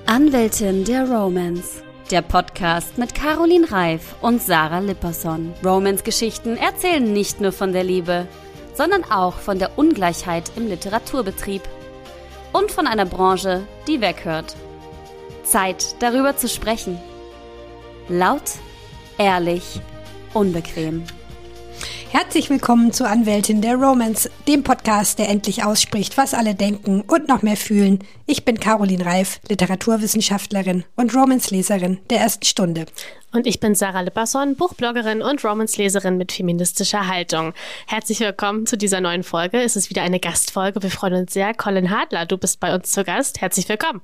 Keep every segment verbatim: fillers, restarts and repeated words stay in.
Anwältin der Romance, der Podcast mit Caroline Reif und Sarah Lipperson. Romance-Geschichten erzählen nicht nur von der Liebe, sondern auch von der Ungleichheit im Literaturbetrieb und von einer Branche, die weghört. Zeit, darüber zu sprechen. Laut, ehrlich, unbequem. Herzlich willkommen zu Anwältin der Romance, dem Podcast, der endlich ausspricht, was alle denken und noch mehr fühlen. Ich bin Caroline Reif, Literaturwissenschaftlerin und Romance-Leserin der ersten Stunde. Und ich bin Sarah Lipperson, Buchbloggerin und Romance-Leserin mit feministischer Haltung. Herzlich willkommen zu dieser neuen Folge. Es ist wieder eine Gastfolge. Wir freuen uns sehr. Colin Hadler, du bist bei uns zu Gast. Herzlich willkommen.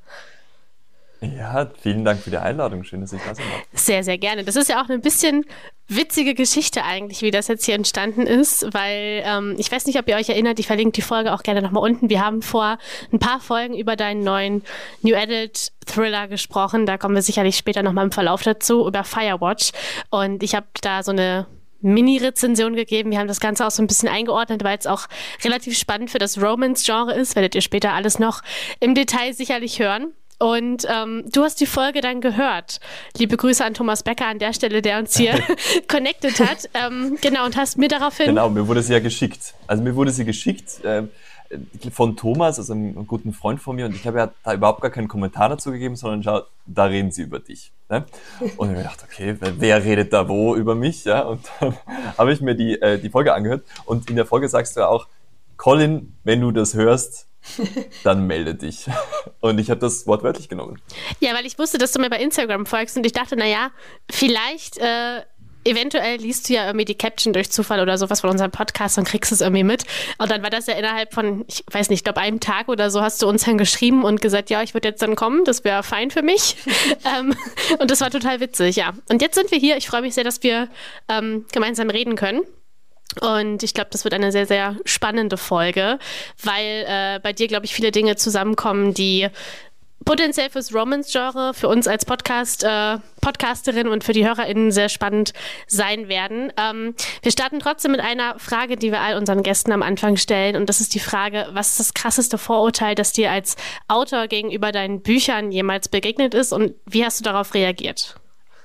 Ja, vielen Dank für die Einladung. Schön, dass ich da sein darf. Sehr, sehr gerne. Das ist ja auch eine bisschen witzige Geschichte eigentlich, wie das jetzt hier entstanden ist, weil ähm, ich weiß nicht, ob ihr euch erinnert, ich verlinke die Folge auch gerne nochmal unten. Wir haben vor ein paar Folgen über deinen neuen New Adult Thriller gesprochen. Da kommen wir sicherlich später nochmal im Verlauf dazu, über Firewatch. Und ich habe da so eine Mini-Rezension gegeben. Wir haben das Ganze auch so ein bisschen eingeordnet, weil es auch relativ spannend für das Romance-Genre ist. Werdet ihr später alles noch im Detail sicherlich hören. Und ähm, du hast die Folge dann gehört. Liebe Grüße an Thomas Becker an der Stelle, der uns hier connected hat. Ähm, genau, und hast mir daraufhin... Genau, mir wurde sie ja geschickt. Also mir wurde sie geschickt äh, von Thomas, also einem, einem guten Freund von mir. Und ich habe ja da überhaupt gar keinen Kommentar dazu gegeben, sondern schau, da reden sie über dich. Ne? Und ich habe mir gedacht, okay, wer redet da wo über mich? Ja? Und dann habe ich mir die, äh, die Folge angehört. Und in der Folge sagst du ja auch, Colin, wenn du das hörst, dann melde dich. Und ich habe das wortwörtlich genommen. Ja, weil ich wusste, dass du mir bei Instagram folgst und ich dachte, naja, vielleicht, äh, eventuell liest du ja irgendwie die Caption durch Zufall oder sowas von unserem Podcast und kriegst es irgendwie mit. Und dann war das ja innerhalb von, ich weiß nicht, ich glaube einem Tag oder so hast du uns dann geschrieben und gesagt, ja, ich würde jetzt dann kommen, das wäre fein für mich. ähm, und das war total witzig, ja. Und jetzt sind wir hier. Ich freue mich sehr, dass wir ähm, gemeinsam reden können. Und ich glaube, das wird eine sehr, sehr spannende Folge, weil äh, bei dir, glaube ich, viele Dinge zusammenkommen, die potenziell fürs Romance-Genre, für uns als Podcast, äh, Podcasterin und für die HörerInnen sehr spannend sein werden. Ähm, wir starten trotzdem mit einer Frage, die wir all unseren Gästen am Anfang stellen. Und das ist die Frage, was ist das krasseste Vorurteil, das dir als Autor gegenüber deinen Büchern jemals begegnet ist und wie hast du darauf reagiert?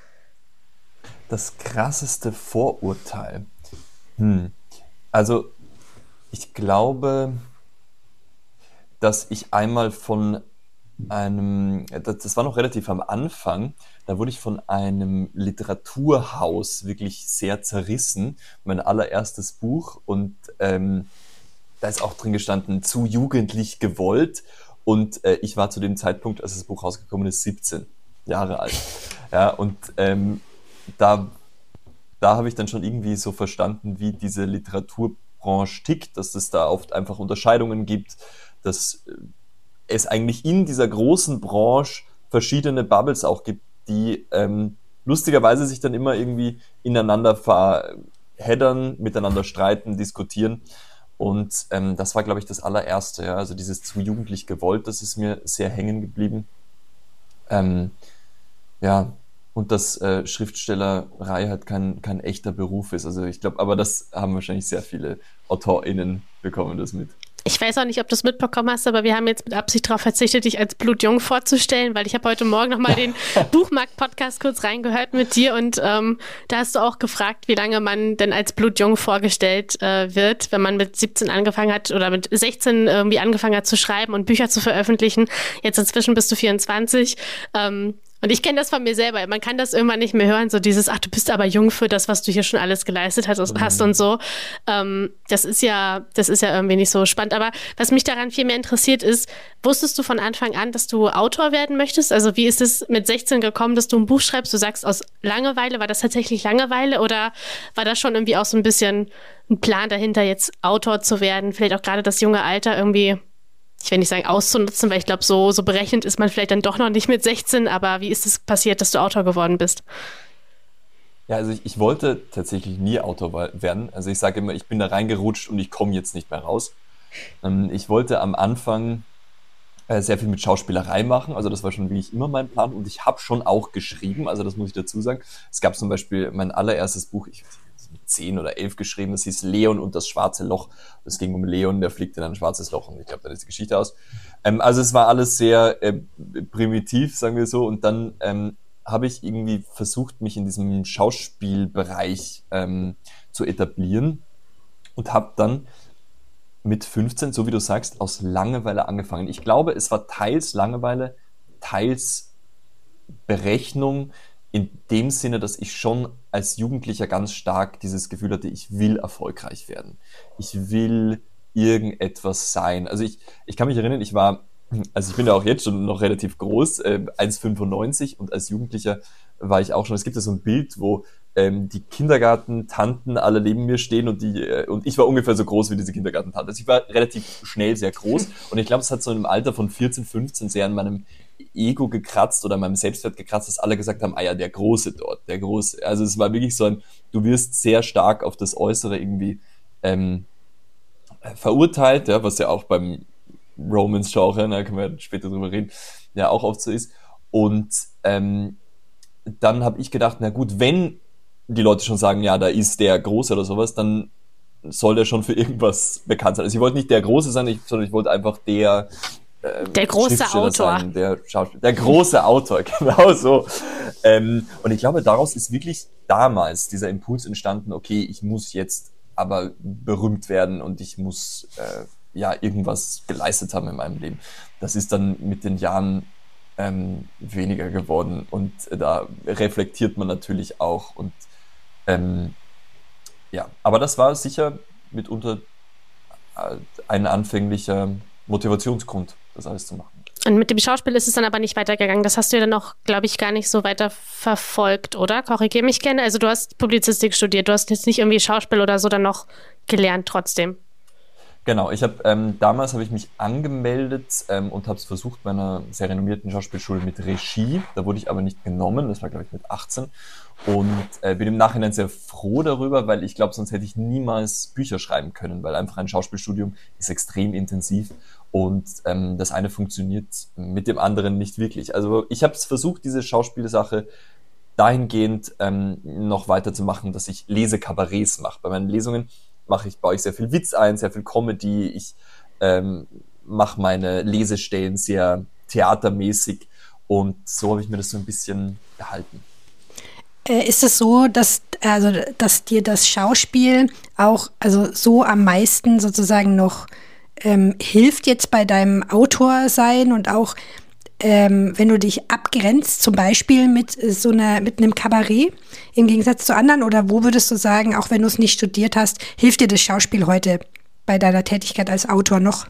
Das krasseste Vorurteil? Hm. Also ich glaube, dass ich einmal von einem, das war noch relativ am Anfang, da wurde ich von einem Literaturhaus wirklich sehr zerrissen, mein allererstes Buch, und ähm, da ist auch drin gestanden, zu jugendlich gewollt, und äh, ich war zu dem Zeitpunkt, als das Buch rausgekommen ist, siebzehn Jahre alt. Ja, und ähm, da Da habe ich dann schon irgendwie so verstanden, wie diese Literaturbranche tickt, dass es da oft einfach Unterscheidungen gibt, dass es eigentlich in dieser großen Branche verschiedene Bubbles auch gibt, die ähm, lustigerweise sich dann immer irgendwie ineinander verheddern, miteinander streiten, diskutieren. Und ähm, das war, glaube ich, das allererste. Ja? Also dieses zu jugendlich gewollt, das ist mir sehr hängen geblieben. Ähm, ja, Und dass äh, Schriftstellerei halt kein, kein echter Beruf ist. Also ich glaube, aber das haben wahrscheinlich sehr viele AutorInnen bekommen das mit. Ich weiß auch nicht, ob du es mitbekommen hast, aber wir haben jetzt mit Absicht darauf verzichtet, dich als blutjung vorzustellen, weil ich habe heute Morgen nochmal den Buchmarkt-Podcast kurz reingehört mit dir und ähm, da hast du auch gefragt, wie lange man denn als blutjung vorgestellt äh, wird, wenn man mit siebzehn angefangen hat oder mit sechzehn irgendwie angefangen hat zu schreiben und Bücher zu veröffentlichen. Jetzt inzwischen bist du vierundzwanzig. Ähm, Und ich kenne das von mir selber. Man kann das irgendwann nicht mehr hören, so dieses, ach, du bist aber jung für das, was du hier schon alles geleistet hast, hast und so. Ähm, das ist ja, das ist ja irgendwie nicht so spannend. Aber was mich daran viel mehr interessiert ist, wusstest du von Anfang an, dass du Autor werden möchtest? Also wie ist es mit sechzehn gekommen, dass du ein Buch schreibst? Du sagst aus Langeweile, war das tatsächlich Langeweile oder war das schon irgendwie auch so ein bisschen ein Plan dahinter, jetzt Autor zu werden? Vielleicht auch gerade das junge Alter irgendwie, ich will nicht sagen auszunutzen, weil ich glaube, so, so berechnet ist man vielleicht dann doch noch nicht mit sechzehn, aber wie ist es passiert, dass du Autor geworden bist? Ja, also ich, ich wollte tatsächlich nie Autor werden. Also ich sage immer, ich bin da reingerutscht und ich komme jetzt nicht mehr raus. Ähm, ich wollte am Anfang äh, sehr viel mit Schauspielerei machen, also das war schon wirklich immer mein Plan und ich habe schon auch geschrieben, also das muss ich dazu sagen. Es gab zum Beispiel mein allererstes Buch, ich weiß nicht, mit zehn oder elf geschrieben, das hieß Leon und das schwarze Loch. Es ging um Leon, der fliegt in ein schwarzes Loch und ich glaube, dann ist die Geschichte aus. Ähm, also es war alles sehr äh, primitiv, sagen wir so, und dann ähm, habe ich irgendwie versucht, mich in diesem Schauspielbereich ähm, zu etablieren und habe dann mit fünfzehn, so wie du sagst, aus Langeweile angefangen. Ich glaube, es war teils Langeweile, teils Berechnung, in dem Sinne, dass ich schon als Jugendlicher ganz stark dieses Gefühl hatte, ich will erfolgreich werden. Ich will irgendetwas sein. Also ich, ich kann mich erinnern, ich war, also ich bin ja auch jetzt schon noch relativ groß, äh, eins Komma fünfundneunzig, und als Jugendlicher war ich auch schon, es gibt ja so ein Bild, wo ähm, die Kindergartentanten alle neben mir stehen und die äh, und ich war ungefähr so groß wie diese Kindergartentante. Also ich war relativ schnell sehr groß und ich glaube, es hat so im Alter von vierzehn, fünfzehn sehr an meinem Ego gekratzt oder an meinem Selbstwert gekratzt, dass alle gesagt haben, ah ja, der Große dort, der Große. Also es war wirklich so ein, du wirst sehr stark auf das Äußere irgendwie ähm, verurteilt, ja, was ja auch beim Romance-Genre, da können wir später drüber reden, ja auch oft so ist. Und ähm, dann habe ich gedacht, na gut, wenn die Leute schon sagen, ja, da ist der Große oder sowas, dann soll der schon für irgendwas bekannt sein. Also ich wollte nicht der Große sein, ich, sondern ich wollte einfach der äh, der große Autor. Sein, der Schauspieler, der große Autor, genau so. Ähm, und ich glaube, daraus ist wirklich damals dieser Impuls entstanden, okay, ich muss jetzt aber berühmt werden und ich muss äh, ja irgendwas geleistet haben in meinem Leben. Das ist dann mit den Jahren ähm, weniger geworden und äh, da reflektiert man natürlich auch und ähm, ja, aber das war sicher mitunter äh, ein anfänglicher Motivationsgrund, das alles zu machen. Und mit dem Schauspiel ist es dann aber nicht weitergegangen. Das hast du ja dann auch, glaube ich, gar nicht so weiter verfolgt, oder? Korrigiere mich gerne. Also du hast Publizistik studiert, du hast jetzt nicht irgendwie Schauspiel oder so dann noch gelernt trotzdem. Genau, ich habe ähm, damals habe ich mich angemeldet ähm, und habe es versucht bei einer sehr renommierten Schauspielschule mit Regie. Da wurde ich aber nicht genommen, das war glaube ich mit achtzehn. Und äh, bin im Nachhinein sehr froh darüber, weil ich glaube, sonst hätte ich niemals Bücher schreiben können, weil einfach ein Schauspielstudium ist extrem intensiv und ähm, das eine funktioniert mit dem anderen nicht wirklich. Also ich habe es versucht, diese Schauspielsache dahingehend ähm, noch weiterzumachen, dass ich Lesekabarets mache. Bei meinen Lesungen mache ich, baue ich sehr viel Witz ein, sehr viel Comedy, ich ähm, mache meine Lesestellen sehr theatermäßig und so habe ich mir das so ein bisschen gehalten. Ist es so, dass, also, dass dir das Schauspiel auch also so am meisten sozusagen noch ähm, hilft jetzt bei deinem Autorsein und auch ähm, wenn du dich abgrenzt, zum Beispiel mit so einer, mit einem Kabarett im Gegensatz zu anderen, oder wo würdest du sagen, auch wenn du es nicht studiert hast, hilft dir das Schauspiel heute bei deiner Tätigkeit als Autor noch?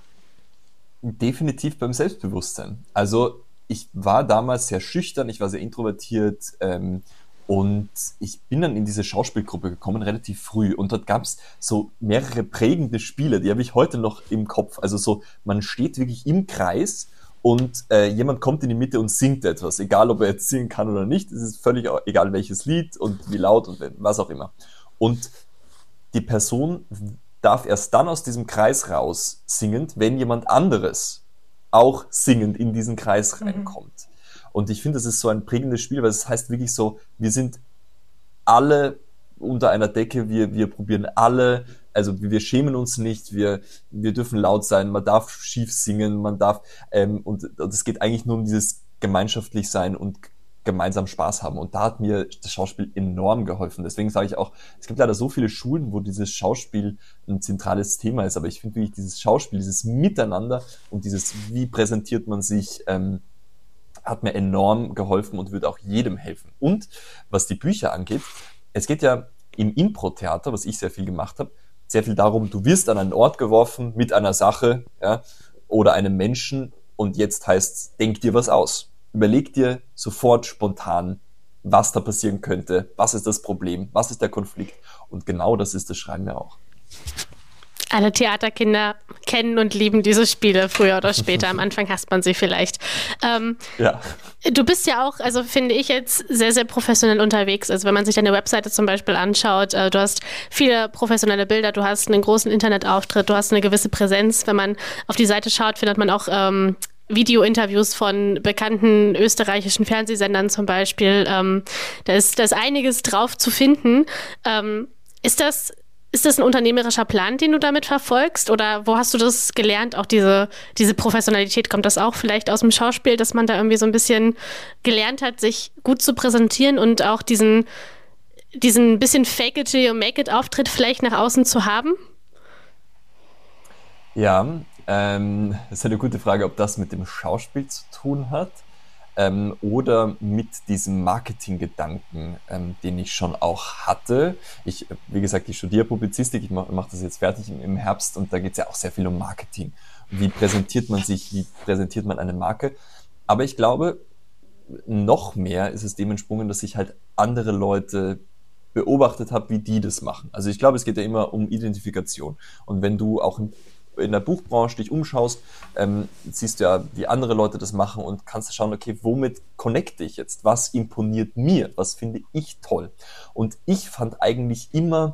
Definitiv beim Selbstbewusstsein. Also ich war damals sehr schüchtern, ich war sehr introvertiert, ähm, und ich bin dann in diese Schauspielgruppe gekommen, relativ früh. Und dort gab es so mehrere prägende Spiele, die habe ich heute noch im Kopf. Also so, man steht wirklich im Kreis und äh, jemand kommt in die Mitte und singt etwas. Egal, ob er jetzt singen kann oder nicht. Es ist völlig egal, welches Lied und wie laut und was auch immer. Und die Person darf erst dann aus diesem Kreis raus singend, wenn jemand anderes auch singend in diesen Kreis reinkommt. Mhm. Und ich finde, das ist so ein prägendes Spiel, weil es heißt wirklich so, wir sind alle unter einer Decke, wir, wir probieren alle, also wir schämen uns nicht, wir, wir dürfen laut sein, man darf schief singen, man darf, ähm, und es geht eigentlich nur um dieses gemeinschaftlich sein und gemeinsam Spaß haben. Und da hat mir das Schauspiel enorm geholfen. Deswegen sage ich auch, es gibt leider so viele Schulen, wo dieses Schauspiel ein zentrales Thema ist, aber ich finde wirklich dieses Schauspiel, dieses Miteinander und dieses, wie präsentiert man sich, ähm, hat mir enorm geholfen und wird auch jedem helfen. Und was die Bücher angeht, es geht ja im Impro-Theater, was ich sehr viel gemacht habe, sehr viel darum, du wirst an einen Ort geworfen mit einer Sache, ja, oder einem Menschen und jetzt heißt, denk dir was aus. Überleg dir sofort spontan, was da passieren könnte, was ist das Problem, was ist der Konflikt, und genau das ist das Schreiben ja auch. Alle Theaterkinder kennen und lieben diese Spiele, früher oder später. Am Anfang hasst man sie vielleicht. Ähm, ja. Du bist ja auch, also finde ich jetzt, sehr, sehr professionell unterwegs. Also wenn man sich deine Webseite zum Beispiel anschaut, äh, du hast viele professionelle Bilder, du hast einen großen Internetauftritt, du hast eine gewisse Präsenz. Wenn man auf die Seite schaut, findet man auch ähm, Video-Interviews von bekannten österreichischen Fernsehsendern zum Beispiel. Ähm, da ist, da ist einiges drauf zu finden. Ähm, Ist das, ist das ein unternehmerischer Plan, den du damit verfolgst? Oder wo hast du das gelernt? Auch diese, diese Professionalität, kommt das auch vielleicht aus dem Schauspiel, dass man da irgendwie so ein bisschen gelernt hat, sich gut zu präsentieren und auch diesen, diesen bisschen Fake-it-till-you-make-it-Auftritt vielleicht nach außen zu haben? Ja, ähm, das ist eine gute Frage, ob das mit dem Schauspiel zu tun hat ähm, oder mit diesem Marketinggedanken, ähm, den ich schon auch hatte. Ich, wie gesagt, ich studiere Publizistik, ich mache mach das jetzt fertig im, im Herbst und da geht es ja auch sehr viel um Marketing. Wie präsentiert man sich, wie präsentiert man eine Marke? Aber ich glaube, noch mehr ist es dem entsprungen, dass ich halt andere Leute beobachtet habe, wie die das machen. Also ich glaube, es geht ja immer um Identifikation. Und wenn du auch in, in der Buchbranche dich umschaust, ähm, siehst du ja, wie andere Leute das machen und kannst du schauen, okay, womit connecte ich jetzt? Was imponiert mir? Was finde ich toll? Und ich fand eigentlich immer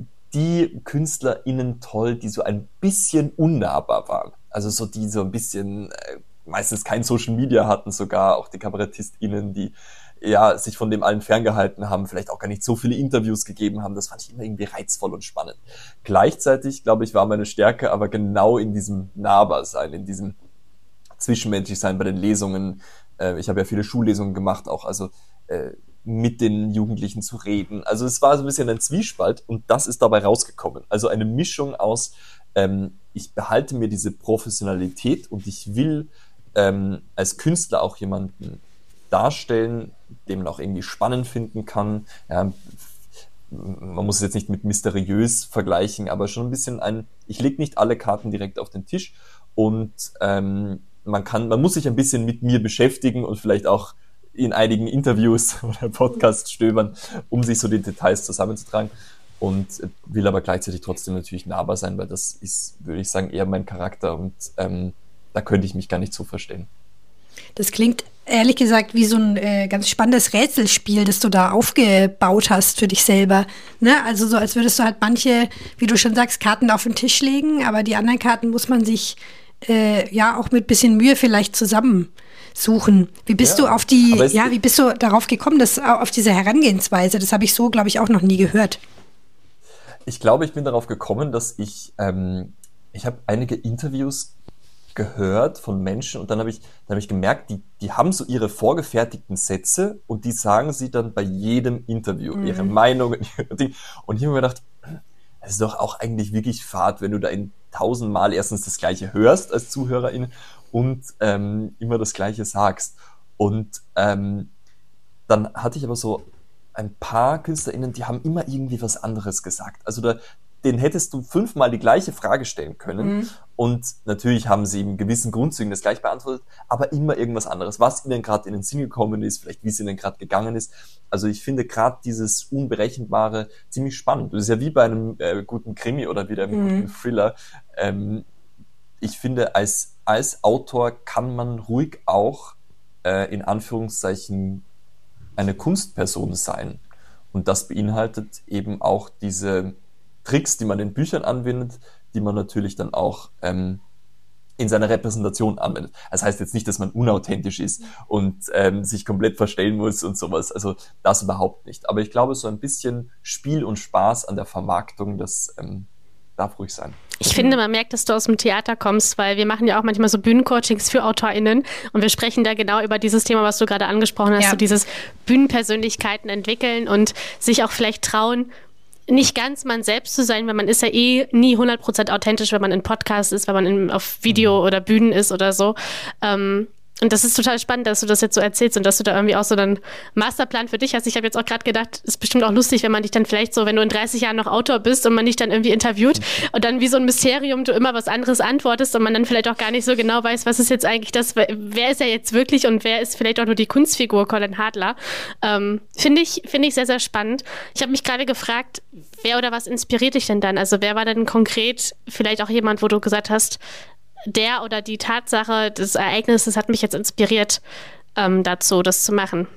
die KünstlerInnen toll, die so ein bisschen unnahbar waren. Also so die so ein bisschen äh, meistens kein Social Media hatten, sogar auch die KabarettistInnen, die ja sich von dem allen ferngehalten haben, vielleicht auch gar nicht so viele Interviews gegeben haben. Das fand ich immer irgendwie reizvoll und spannend. Gleichzeitig, glaube ich, war meine Stärke aber genau in diesem Nahbarsein, in diesem Zwischenmenschlichsein bei den Lesungen. Äh, ich habe ja viele Schullesungen gemacht, auch also äh, mit den Jugendlichen zu reden. Also es war so ein bisschen ein Zwiespalt und das ist dabei rausgekommen. Also eine Mischung aus, ähm, ich behalte mir diese Professionalität und ich will ähm, als Künstler auch jemanden darstellen, den man auch irgendwie spannend finden kann. Ja, man muss es jetzt nicht mit mysteriös vergleichen, aber schon ein bisschen ein, ich lege nicht alle Karten direkt auf den Tisch und ähm, man kann, man muss sich ein bisschen mit mir beschäftigen und vielleicht auch in einigen Interviews oder Podcasts stöbern, um sich so die Details zusammenzutragen und will aber gleichzeitig trotzdem natürlich nahbar sein, weil das ist, würde ich sagen, eher mein Charakter und ähm, da könnte ich mich gar nicht so verstehen. Das klingt ehrlich gesagt wie so ein äh, ganz spannendes Rätselspiel, das du da aufgebaut hast für dich selber. Ne? Also so, als würdest du halt manche, wie du schon sagst, Karten auf den Tisch legen, aber die anderen Karten muss man sich äh, ja auch mit bisschen Mühe vielleicht zusammensuchen. Wie bist ja, du auf die, ja, wie bist du darauf gekommen, dass auf diese Herangehensweise? Das habe ich so, glaube ich, auch noch nie gehört. Ich glaube, ich bin darauf gekommen, dass ich, ähm, ich habe einige Interviews gehört von Menschen und dann habe ich, dann habe ich gemerkt, die, die haben so ihre vorgefertigten Sätze und die sagen sie dann bei jedem Interview, mhm. ihre Meinung. Und ich habe mir gedacht, es ist doch auch eigentlich wirklich fad, wenn du da in tausendmal erstens das Gleiche hörst als Zuhörerin und ähm, immer das Gleiche sagst. Und ähm, dann hatte ich aber so ein paar KünstlerInnen, die haben immer irgendwie was anderes gesagt. Also da den hättest du fünfmal die gleiche Frage stellen können mhm. und natürlich haben sie in gewissen Grundzügen das gleich beantwortet, aber immer irgendwas anderes, was ihnen gerade in den Sinn gekommen ist, vielleicht wie es ihnen gerade gegangen ist. Also ich finde gerade dieses Unberechenbare ziemlich spannend. Das ist ja wie bei einem äh, guten Krimi oder wie bei einem mhm. guten Thriller. Ähm, ich finde, als, als Autor kann man ruhig auch äh, in Anführungszeichen eine Kunstperson sein. Und das beinhaltet eben auch diese Tricks, die man in Büchern anwendet, die man natürlich dann auch ähm, in seiner Repräsentation anwendet. Das heißt jetzt nicht, dass man unauthentisch ist und ähm, sich komplett verstellen muss und sowas. Also das überhaupt nicht. Aber ich glaube, so ein bisschen Spiel und Spaß an der Vermarktung, das ähm, darf ruhig sein. Ich finde, man merkt, dass du aus dem Theater kommst, weil wir machen ja auch manchmal so Bühnencoachings für AutorInnen und wir sprechen da genau über dieses Thema, was du gerade angesprochen hast, ja. so dieses Bühnenpersönlichkeiten entwickeln und sich auch vielleicht trauen, nicht ganz man selbst zu sein, weil man ist ja eh nie hundert Prozent authentisch, wenn man in Podcasts ist, wenn man in, auf Video oder Bühnen ist oder so. Ähm, und das ist total spannend, dass du das jetzt so erzählst und dass du da irgendwie auch so einen Masterplan für dich hast. Ich habe jetzt auch gerade gedacht, ist bestimmt auch lustig, wenn man dich dann vielleicht so, wenn du in dreißig Jahren noch Autor bist und man dich dann irgendwie interviewt und dann wie so ein Mysterium du immer was anderes antwortest und man dann vielleicht auch gar nicht so genau weiß, was ist jetzt eigentlich das, wer ist er jetzt wirklich und wer ist vielleicht auch nur die Kunstfigur Colin Hadler. Ähm, finde ich, finde ich sehr, sehr spannend. Ich habe mich gerade gefragt, wer oder was inspiriert dich denn dann? Also wer war denn konkret vielleicht auch jemand, wo du gesagt hast, der oder die Tatsache des Ereignisses hat mich jetzt inspiriert, ähm, dazu, das zu machen?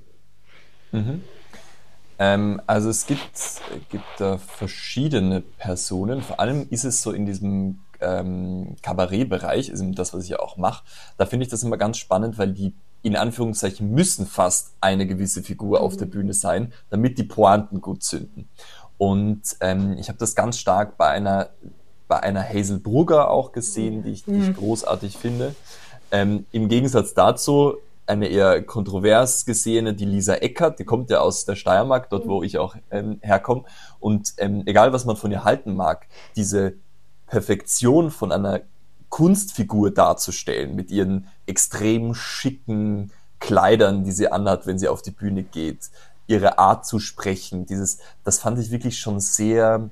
Mhm. Ähm, also es gibt, gibt da verschiedene Personen. Vor allem ist es so in diesem ähm, Kabarettbereich, ist das, was ich ja auch mache, da finde ich das immer ganz spannend, weil die in Anführungszeichen müssen fast eine gewisse Figur mhm. auf der Bühne sein, damit die Pointen gut zünden. Und ähm, ich habe das ganz stark bei einer, bei einer Hazel Brugger auch gesehen, die ich, die ich großartig finde. Ähm, im Gegensatz dazu eine eher kontrovers gesehene, die Lisa Eckert, die kommt ja aus der Steiermark, dort wo ich auch ähm, herkomme. Und ähm, egal, was man von ihr halten mag, diese Perfektion von einer Kunstfigur darzustellen, mit ihren extrem schicken Kleidern, die sie anhat, wenn sie auf die Bühne geht, ihre Art zu sprechen, dieses, das fand ich wirklich schon sehr,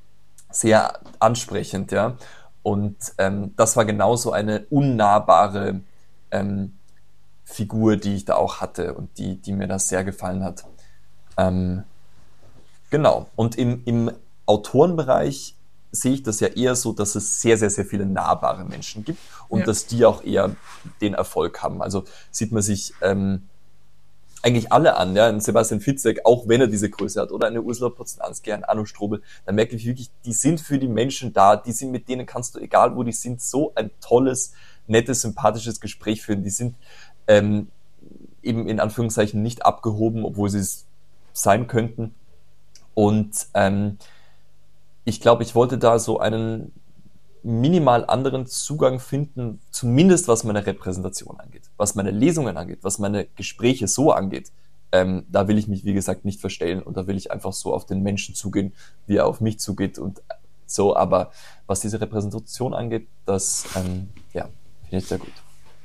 sehr ansprechend, ja. Und ähm, das war genauso eine unnahbare ähm, Figur, die ich da auch hatte und die, die mir das sehr gefallen hat. Ähm, genau. Und im, im Autorenbereich sehe ich das ja eher so, dass es sehr, sehr, sehr viele nahbare Menschen gibt und ja. dass die auch eher den Erfolg haben. Also sieht man sich ähm, eigentlich alle an, ja, ein Sebastian Fitzek, auch wenn er diese Größe hat, oder eine Ursula Poznanski, ein Arno Strobel, dann merke ich wirklich, die sind für die Menschen da, die sind, mit denen kannst du, egal wo die sind, so ein tolles, nettes, sympathisches Gespräch führen. Die sind ähm, eben in Anführungszeichen nicht abgehoben, obwohl sie es sein könnten. Und ähm, ich glaube, ich wollte da so einen minimal anderen Zugang finden, zumindest was meine Repräsentation angeht, was meine Lesungen angeht, was meine Gespräche so angeht. Ähm, da will ich mich, wie gesagt, nicht verstellen und da will ich einfach so auf den Menschen zugehen, wie er auf mich zugeht und so. Aber was diese Repräsentation angeht, das ähm, ja, finde ich sehr gut.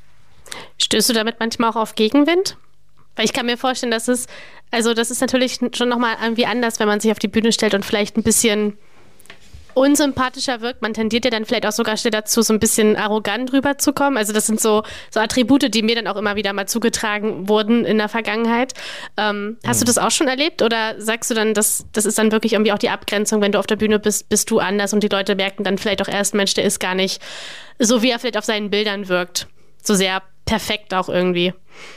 Stößt du damit manchmal auch auf Gegenwind? Weil ich kann mir vorstellen, dass es, also das ist natürlich schon nochmal irgendwie anders, wenn man sich auf die Bühne stellt und vielleicht ein bisschen unsympathischer wirkt. Man tendiert ja dann vielleicht auch sogar schnell dazu, so ein bisschen arrogant rüberzukommen. Also das sind so, so Attribute, die mir dann auch immer wieder mal zugetragen wurden in der Vergangenheit. Ähm, hast mhm. du das auch schon erlebt oder sagst du dann, das, das ist dann wirklich irgendwie auch die Abgrenzung, wenn du auf der Bühne bist, bist du anders und die Leute merken dann vielleicht auch erst, Mensch, der ist gar nicht so, wie er vielleicht auf seinen Bildern wirkt. So sehr perfekt auch irgendwie.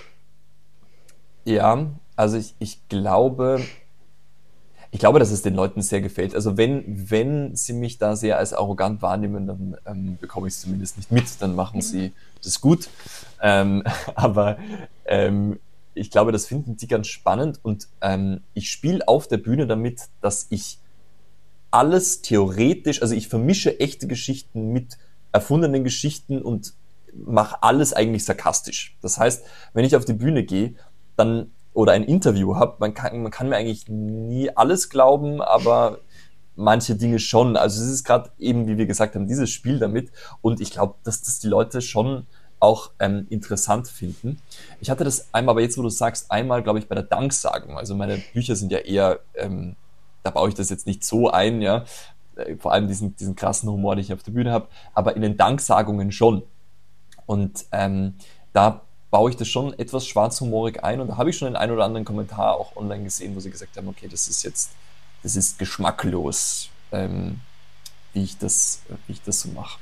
Ja, also ich, ich glaube, ich glaube, dass es den Leuten sehr gefällt. Also wenn, wenn sie mich da sehr als arrogant wahrnehmen, dann ähm, bekomme ich es zumindest nicht mit, dann machen sie das gut. Ähm, aber ähm, ich glaube, das finden die ganz spannend und ähm, ich spiele auf der Bühne damit, dass ich alles theoretisch, also ich vermische echte Geschichten mit erfundenen Geschichten und mache alles eigentlich sarkastisch. Das heißt, wenn ich auf die Bühne gehe, dann oder ein Interview habe, man kann, man kann mir eigentlich nie alles glauben, aber manche Dinge schon. Also es ist gerade eben, wie wir gesagt haben, dieses Spiel damit und ich glaube, dass das die Leute schon auch ähm, interessant finden. Ich hatte das einmal, aber jetzt, wo du sagst, einmal, glaube ich, bei der Danksagung. Also meine Bücher sind ja eher, ähm, da baue ich das jetzt nicht so ein, ja, vor allem diesen, diesen krassen Humor, den ich auf der Bühne habe, aber in den Danksagungen schon. Und ähm, da baue ich das schon etwas schwarzhumorig ein und da habe ich schon den einen oder anderen Kommentar auch online gesehen, wo sie gesagt haben, okay, das ist jetzt, das ist geschmacklos, ähm, wie ich das, wie ich das so mache.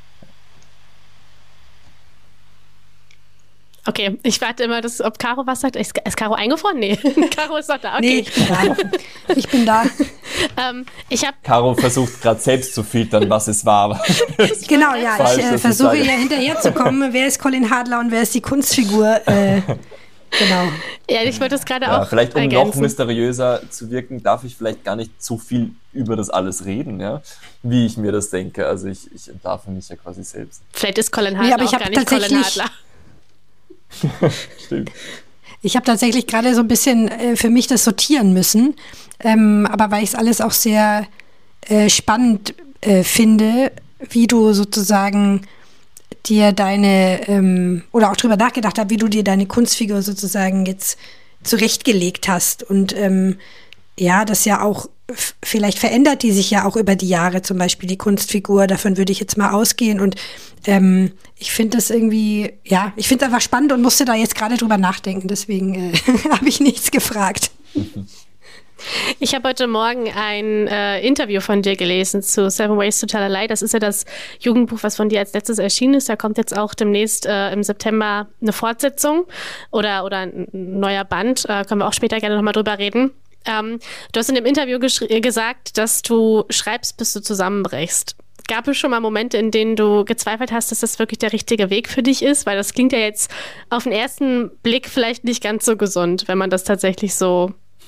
Okay, ich warte immer, dass, ob Caro was sagt. Ist, ist Caro eingefroren? Nee, Caro ist doch da. Okay. Nee, ich bin da. Ich bin da. ähm, ich hab Caro versucht gerade selbst zu filtern, was es war. Genau, ja, falsch, ich äh, versuche ja hinterherzukommen. Wer ist Colin Hadler und wer ist die Kunstfigur? Äh, genau. Ja, ich wollte das gerade ja, auch vielleicht um ergänzen. noch mysteriöser zu wirken, darf ich vielleicht gar nicht so viel über das alles reden, ja, wie ich mir das denke. Also ich, ich entlarve mich ja quasi selbst. Vielleicht ist Colin Hadler nee, aber ich auch gar nicht Colin Hadler. Stimmt. Ich habe tatsächlich gerade so ein bisschen äh, für mich das sortieren müssen, ähm, aber weil ich es alles auch sehr äh, spannend äh, finde, wie du sozusagen dir deine, ähm, oder auch drüber nachgedacht hast, wie du dir deine Kunstfigur sozusagen jetzt zurechtgelegt hast und ähm, ja, das ja auch, f- vielleicht verändert die sich ja auch über die Jahre, zum Beispiel die Kunstfigur, davon würde ich jetzt mal ausgehen und ähm, ich finde das irgendwie, ja, ich finde es einfach spannend und musste da jetzt gerade drüber nachdenken, deswegen äh, habe ich nichts gefragt. Ich habe heute Morgen ein äh, Interview von dir gelesen zu Seven Ways to Tell a Lie. Das ist ja das Jugendbuch, was von dir als letztes erschienen ist. Da kommt jetzt auch demnächst äh, im September eine Fortsetzung oder, oder ein neuer Band. Äh, können wir auch später gerne nochmal drüber reden. Ähm, du hast in dem Interview gesch- gesagt, dass du schreibst, bis du zusammenbrichst. Gab es schon mal Momente, in denen du gezweifelt hast, dass das wirklich der richtige Weg für dich ist? Weil das klingt ja jetzt auf den ersten Blick vielleicht nicht ganz so gesund, wenn man das tatsächlich so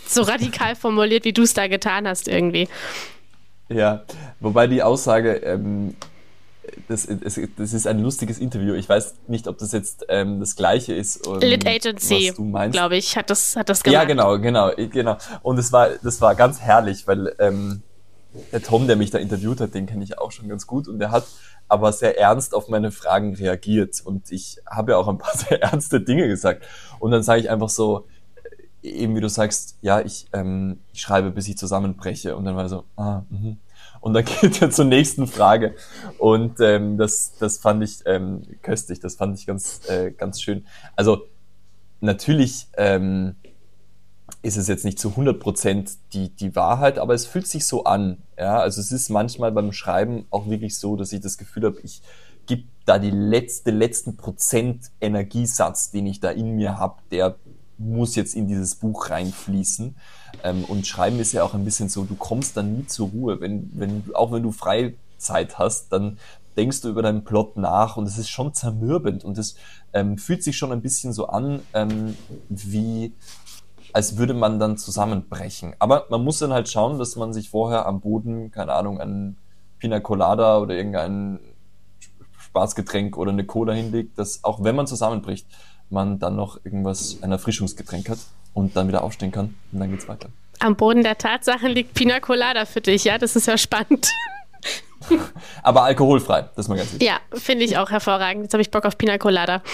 so radikal formuliert, wie du es da getan hast irgendwie. Ja, wobei die Aussage, ähm, das, das, das ist ein lustiges Interview. Ich weiß nicht, ob das jetzt ähm, das Gleiche ist. Um, Lit Agency, was du meinst. glaube ich, hat das, hat das gemacht. Ja, genau, genau, genau. Und es war, das war ganz herrlich, weil ähm, der Tom, der mich da interviewt hat, den kenne ich auch schon ganz gut und der hat aber sehr ernst auf meine Fragen reagiert und ich habe ja auch ein paar sehr ernste Dinge gesagt. Und dann sage ich einfach so, eben wie du sagst, ja, ich, ähm, ich schreibe, bis ich zusammenbreche. Und dann war er so, ah, mhm. Und dann geht er zur nächsten Frage. Und ähm, das, das fand ich ähm, köstlich, das fand ich ganz, äh, ganz schön. Also natürlich ähm, ist es jetzt nicht zu hundert Prozent die, die Wahrheit, aber es fühlt sich so an. Ja? Also es ist manchmal beim Schreiben auch wirklich so, dass ich das Gefühl habe, ich gebe da die letzte, letzten Prozent Energiesatz, den ich da in mir habe, der muss jetzt in dieses Buch reinfließen. Ähm, und Schreiben ist ja auch ein bisschen so, du kommst dann nie zur Ruhe. Wenn, wenn, auch wenn du Freizeit hast, dann denkst du über deinen Plot nach und es ist schon zermürbend und es ähm, fühlt sich schon ein bisschen so an, ähm, wie als würde man dann zusammenbrechen. Aber man muss dann halt schauen, dass man sich vorher am Boden, keine Ahnung, ein Pina Colada oder irgendein Spaßgetränk oder eine Cola hinlegt, dass auch wenn man zusammenbricht, man dann noch irgendwas, ein Erfrischungsgetränk hat und dann wieder aufstehen kann und dann geht's weiter. Am Boden der Tatsachen liegt Pina Colada für dich, ja? Das ist ja spannend. Aber alkoholfrei, das ist mal ganz wichtig. Ja, finde ich auch hervorragend. Jetzt habe ich Bock auf Pina Colada.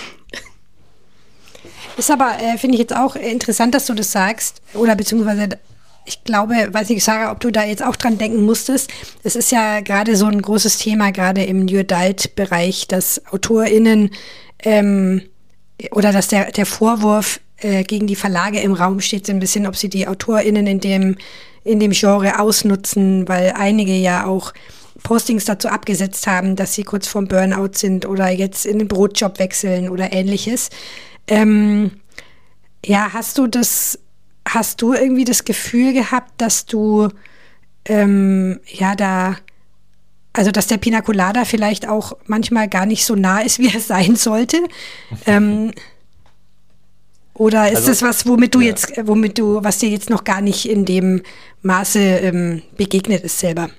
Ist aber, äh, finde ich jetzt auch interessant, dass du das sagst. Oder beziehungsweise, ich glaube, weiß nicht, Sarah, ob du da jetzt auch dran denken musstest. Es ist ja gerade so ein großes Thema, gerade im New Adult-Bereich, dass AutorInnen ähm, oder dass der, der Vorwurf äh, gegen die Verlage im Raum steht, so ein bisschen, ob sie die AutorInnen in dem, in dem Genre ausnutzen, weil einige ja auch Postings dazu abgesetzt haben, dass sie kurz vorm Burnout sind oder jetzt in den Brotjob wechseln oder ähnliches. Ähm, ja, hast du das, hast du irgendwie das Gefühl gehabt, dass du ähm, ja da, also dass der Pina Colada vielleicht auch manchmal gar nicht so nah ist, wie er sein sollte? ähm, oder ist also, das was, womit du ja. jetzt, womit du, was dir jetzt noch gar nicht in dem Maße ähm, begegnet ist selber?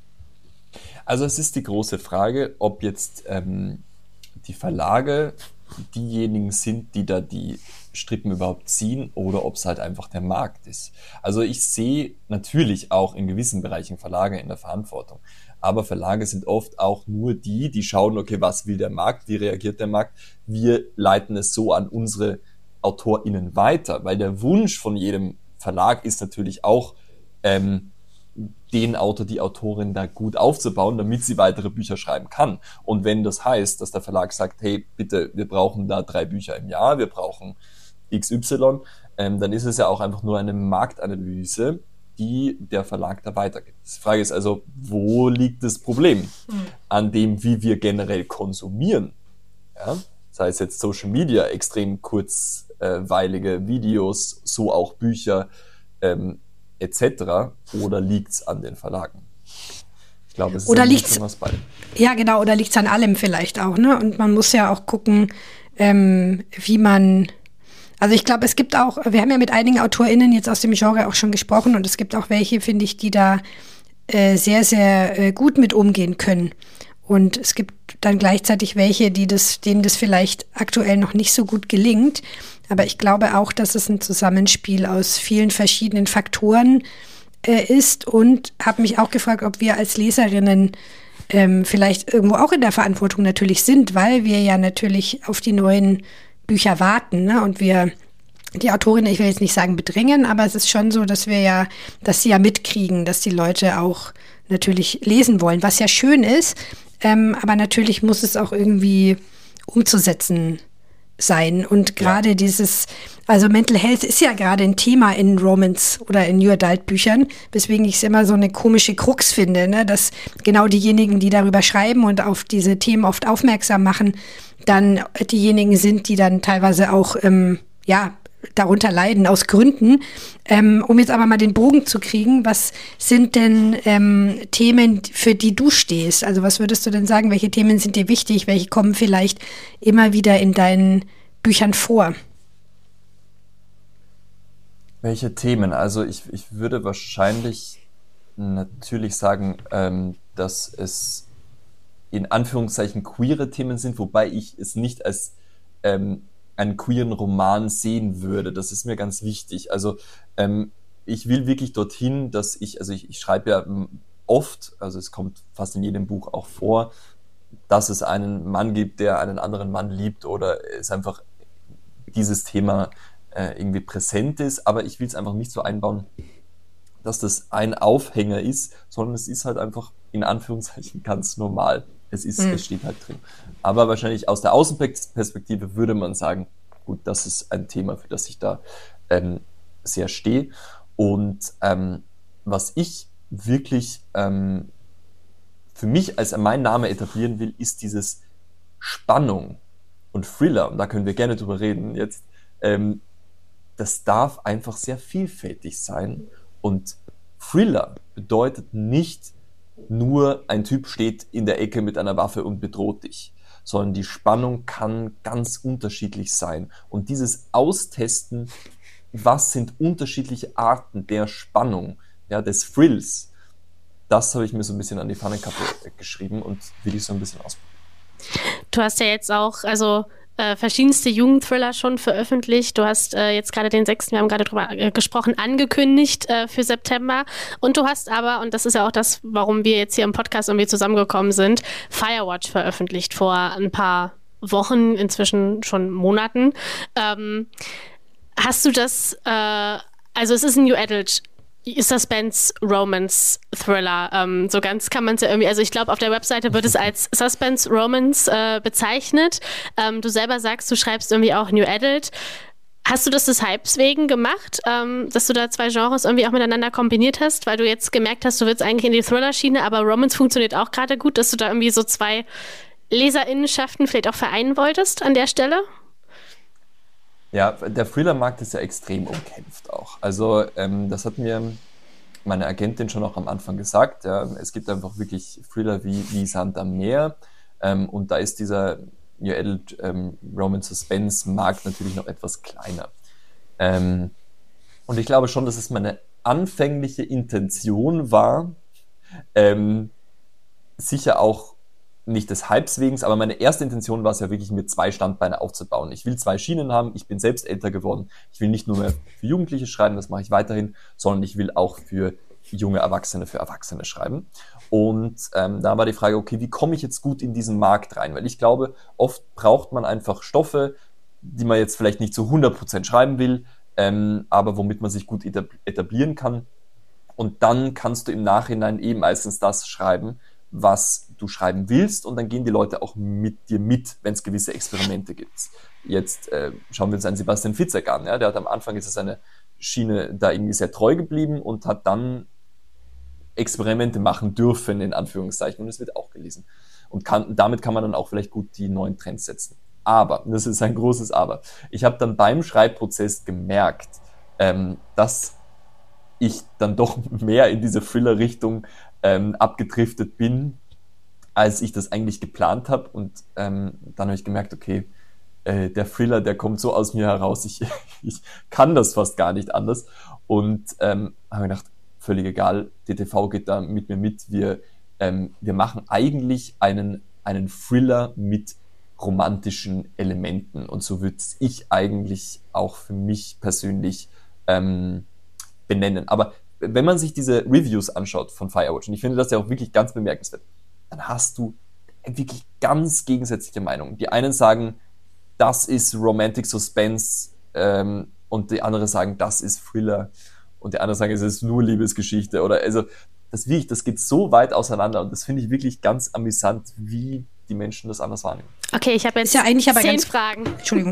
Also es ist die große Frage, ob jetzt ähm, die Verlage diejenigen sind, die da die Strippen überhaupt ziehen oder ob es halt einfach der Markt ist. Also ich sehe natürlich auch in gewissen Bereichen Verlage in der Verantwortung, aber Verlage sind oft auch nur die, die schauen, okay, was will der Markt, wie reagiert der Markt, wir leiten es so an unsere AutorInnen weiter, weil der Wunsch von jedem Verlag ist natürlich auch, ähm, den Autor, die Autorin da gut aufzubauen, damit sie weitere Bücher schreiben kann. Und wenn das heißt, dass der Verlag sagt, hey, bitte, wir brauchen da drei Bücher im Jahr, wir brauchen X Y, ähm, dann ist es ja auch einfach nur eine Marktanalyse, die der Verlag da weitergibt. Die Frage ist also, wo liegt das Problem? Mhm. An dem, wie wir generell konsumieren. Ja? Sei es jetzt Social Media, extrem kurzweilige Videos, so auch Bücher, ähm, et cetera. Oder liegt es an den Verlagen? Ich glaube, es ist oder ein liegt's, bisschen was beidem. Ja, genau, oder liegt es an allem vielleicht auch, ne? Und man muss ja auch gucken, ähm, wie man, also ich glaube, es gibt auch, wir haben ja mit einigen AutorInnen jetzt aus dem Genre auch schon gesprochen und es gibt auch welche, finde ich, die da äh, sehr, sehr äh, gut mit umgehen können. Und es gibt dann gleichzeitig welche, die das, denen das vielleicht aktuell noch nicht so gut gelingt. Aber ich glaube auch, dass es ein Zusammenspiel aus vielen verschiedenen Faktoren äh, ist und habe mich auch gefragt, ob wir als Leserinnen ähm, vielleicht irgendwo auch in der Verantwortung natürlich sind, weil wir ja natürlich auf die neuen Bücher warten, ne? Und wir die Autorinnen, ich will jetzt nicht sagen bedrängen, aber es ist schon so, dass wir ja, dass sie ja mitkriegen, dass die Leute auch natürlich lesen wollen, was ja schön ist, ähm, aber natürlich muss es auch irgendwie umzusetzen sein. Und gerade ja. dieses, also Mental Health ist ja gerade ein Thema in Romance oder in New Adult Büchern, weswegen ich es immer so eine komische Krux finde, ne? Dass genau diejenigen, die darüber schreiben und auf diese Themen oft aufmerksam machen, dann diejenigen sind, die dann teilweise auch, ähm, ja, darunter leiden aus Gründen. Ähm, um jetzt aber mal den Bogen zu kriegen, was sind denn ähm, Themen, für die du stehst? Also was würdest du denn sagen, welche Themen sind dir wichtig? Welche kommen vielleicht immer wieder in deinen Büchern vor? Welche Themen? Also ich, ich würde wahrscheinlich natürlich sagen, ähm, dass es in Anführungszeichen queere Themen sind, wobei ich es nicht als ähm, einen queeren Roman sehen würde. Das ist mir ganz wichtig. Also ähm, ich will wirklich dorthin, dass ich, also ich, ich schreibe ja oft, also es kommt fast in jedem Buch auch vor, dass es einen Mann gibt, der einen anderen Mann liebt oder es einfach dieses Thema äh, irgendwie präsent ist, aber ich will es einfach nicht so einbauen, dass das ein Aufhänger ist, sondern es ist halt einfach in Anführungszeichen ganz normal. Es ist, mhm. es steht halt drin. Aber wahrscheinlich aus der Außenperspektive würde man sagen, gut, das ist ein Thema, für das ich da ähm, sehr stehe. Und ähm, was ich wirklich ähm, für mich als mein Name etablieren will, ist dieses Spannung und Thriller, und da können wir gerne drüber reden jetzt, ähm, das darf einfach sehr vielfältig sein. Und Thriller bedeutet nicht nur, ein Typ steht in der Ecke mit einer Waffe und bedroht dich, sondern die Spannung kann ganz unterschiedlich sein. Und dieses Austesten, was sind unterschiedliche Arten der Spannung, ja, des Thrills, das habe ich mir so ein bisschen an die Pfannenkappe geschrieben und will ich so ein bisschen ausprobieren. Du hast ja jetzt auch, also Äh, verschiedenste Jugendthriller schon veröffentlicht. Du hast äh, jetzt gerade den sechsten, wir haben gerade drüber äh, gesprochen, angekündigt äh, für September. Und du hast aber, und das ist ja auch das, warum wir jetzt hier im Podcast irgendwie zusammengekommen sind, Firewatch veröffentlicht vor ein paar Wochen, inzwischen schon Monaten. Ähm, hast du das, äh, also es ist ein New Adult Suspense Romance Thriller. Ähm, so ganz kann man es ja irgendwie, also ich glaube, auf der Webseite wird es als Suspense Romance äh, bezeichnet. Ähm, du selber sagst, du schreibst irgendwie auch New Adult. Hast du das des Hypes wegen gemacht, ähm, dass du da zwei Genres irgendwie auch miteinander kombiniert hast, weil du jetzt gemerkt hast, du willst eigentlich in die Thriller-Schiene, aber Romance funktioniert auch gerade gut, dass du da irgendwie so zwei Leserinnenschaften vielleicht auch vereinen wolltest an der Stelle? Ja, der Thriller-Markt ist ja extrem umkämpft auch. Also ähm, das hat mir meine Agentin schon auch am Anfang gesagt. Ja, es gibt einfach wirklich Thriller wie, wie Sand am Meer. Ähm, und da ist dieser New Adult ähm, Romance Suspense Markt natürlich noch etwas kleiner. Ähm, und ich glaube schon, dass es meine anfängliche Intention war, ähm, sicher auch nicht des Hypes wegen, aber meine erste Intention war es ja wirklich, mir zwei Standbeine aufzubauen. Ich will zwei Schienen haben, ich bin selbst älter geworden. Ich will nicht nur mehr für Jugendliche schreiben, das mache ich weiterhin, sondern ich will auch für junge Erwachsene, für Erwachsene schreiben. Und ähm, da war die Frage, okay, wie komme ich jetzt gut in diesen Markt rein? Weil ich glaube, oft braucht man einfach Stoffe, die man jetzt vielleicht nicht zu hundert Prozent schreiben will, ähm, aber womit man sich gut etablieren kann. Und dann kannst du im Nachhinein eben meistens das schreiben, was du schreiben willst, und dann gehen die Leute auch mit dir mit, wenn es gewisse Experimente gibt. Jetzt äh, schauen wir uns einen Sebastian Fitzek an. Ja? Der hat am Anfang, ist er seine Schiene da irgendwie sehr treu geblieben und hat dann Experimente machen dürfen, in Anführungszeichen, und es wird auch gelesen. Und kann, damit kann man dann auch vielleicht gut die neuen Trends setzen. Aber, das ist ein großes Aber, ich habe dann beim Schreibprozess gemerkt, ähm, dass ich dann doch mehr in diese Thriller-Richtung ähm, abgedriftet bin, als ich das eigentlich geplant habe. Und ähm, dann habe ich gemerkt, okay, äh, der Thriller, der kommt so aus mir heraus, ich, ich kann das fast gar nicht anders. Und ähm, habe mir gedacht, völlig egal, D T V geht da mit mir mit. Wir, ähm, wir machen eigentlich einen, einen Thriller mit romantischen Elementen. Und so würde ich eigentlich auch für mich persönlich ähm, benennen. Aber wenn man sich diese Reviews anschaut von Firewatch, und ich finde das ja auch wirklich ganz bemerkenswert, dann hast du wirklich ganz gegensätzliche Meinungen. Die einen sagen, das ist Romantic Suspense, ähm, und die anderen sagen, das ist Thriller, und die anderen sagen, es ist nur Liebesgeschichte, oder also das, wie ich, das geht so weit auseinander, und das finde ich wirklich ganz amüsant, wie die Menschen das anders wahrnehmen. Okay, ich habe jetzt ja eigentlich aber zehn ganz, Fragen. Entschuldigung.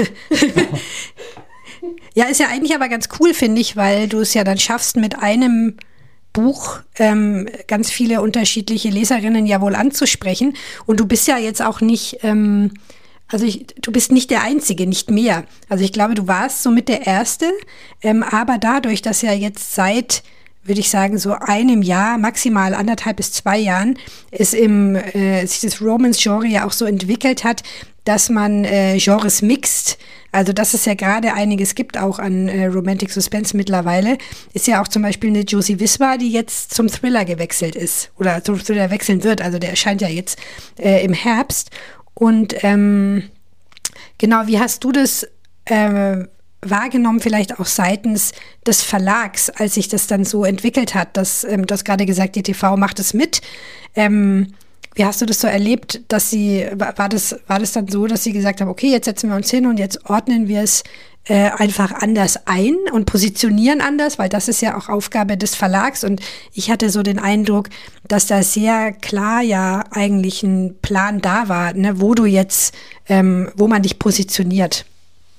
Ja, ist ja eigentlich aber ganz cool, finde ich, weil du es ja dann schaffst, mit einem Buch ähm, ganz viele unterschiedliche Leserinnen ja wohl anzusprechen. Und du bist ja jetzt auch nicht, ähm, also ich, du bist nicht der Einzige, nicht mehr. Also ich glaube, du warst somit der Erste, ähm, aber dadurch, dass ja jetzt seit, würde ich sagen, so einem Jahr, maximal anderthalb bis zwei Jahren, es im, äh, sich das Romance-Genre ja auch so entwickelt hat, dass man äh, Genres mixt. Also dass es ja gerade einiges gibt auch an äh, Romantic Suspense mittlerweile. Ist ja auch zum Beispiel eine Josie Wismar, die jetzt zum Thriller gewechselt ist oder zum Thriller wechseln wird. Also der erscheint ja jetzt äh, im Herbst. Und ähm, genau, wie hast du das äh, wahrgenommen, vielleicht auch seitens des Verlags, als sich das dann so entwickelt hat? Dass, ähm, du hast gerade gesagt, die T V macht es mit. Ähm, Wie hast du das so erlebt, dass sie, war das, war das dann so, dass sie gesagt haben, okay, jetzt setzen wir uns hin und jetzt ordnen wir es äh, einfach anders ein und positionieren anders, weil das ist ja auch Aufgabe des Verlags und ich hatte so den Eindruck, dass da sehr klar ja eigentlich ein Plan da war, ne, wo du jetzt, ähm, wo man dich positioniert.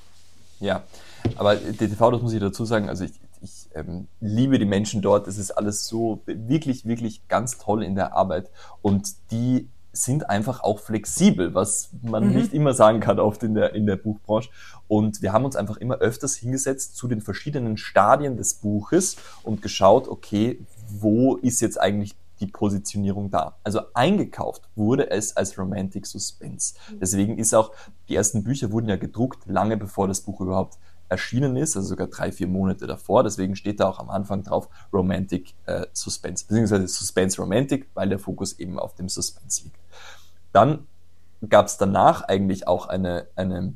Ja, aber die T V, das muss ich dazu sagen, also ich, ich ähm, liebe die Menschen dort, es ist alles so wirklich, wirklich ganz toll in der Arbeit und die sind einfach auch flexibel, was man mhm. nicht immer sagen kann oft in der, in der Buchbranche und wir haben uns einfach immer öfters hingesetzt zu den verschiedenen Stadien des Buches und geschaut, okay, wo ist jetzt eigentlich die Positionierung da. Also eingekauft wurde es als Romantic Suspense. Deswegen ist auch, die ersten Bücher wurden ja gedruckt, lange bevor das Buch überhaupt erschienen ist, also sogar drei, vier Monate davor. Deswegen steht da auch am Anfang drauf Romantic äh, Suspense, beziehungsweise Suspense Romantic, weil der Fokus eben auf dem Suspense liegt. Dann gab es danach eigentlich auch eine, eine,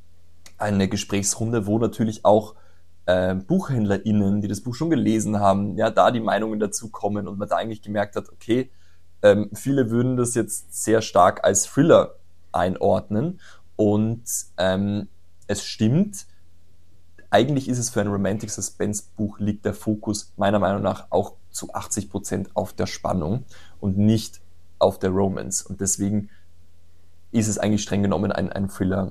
eine Gesprächsrunde, wo natürlich auch äh, BuchhändlerInnen, die das Buch schon gelesen haben, ja, da die Meinungen dazu kommen und man da eigentlich gemerkt hat, okay, ähm, viele würden das jetzt sehr stark als Thriller einordnen und ähm, es stimmt, eigentlich ist es für ein Romantic Suspense Buch liegt der Fokus meiner Meinung nach auch zu achtzig Prozent auf der Spannung und nicht auf der Romance. Und deswegen ist es eigentlich streng genommen ein, ein Thriller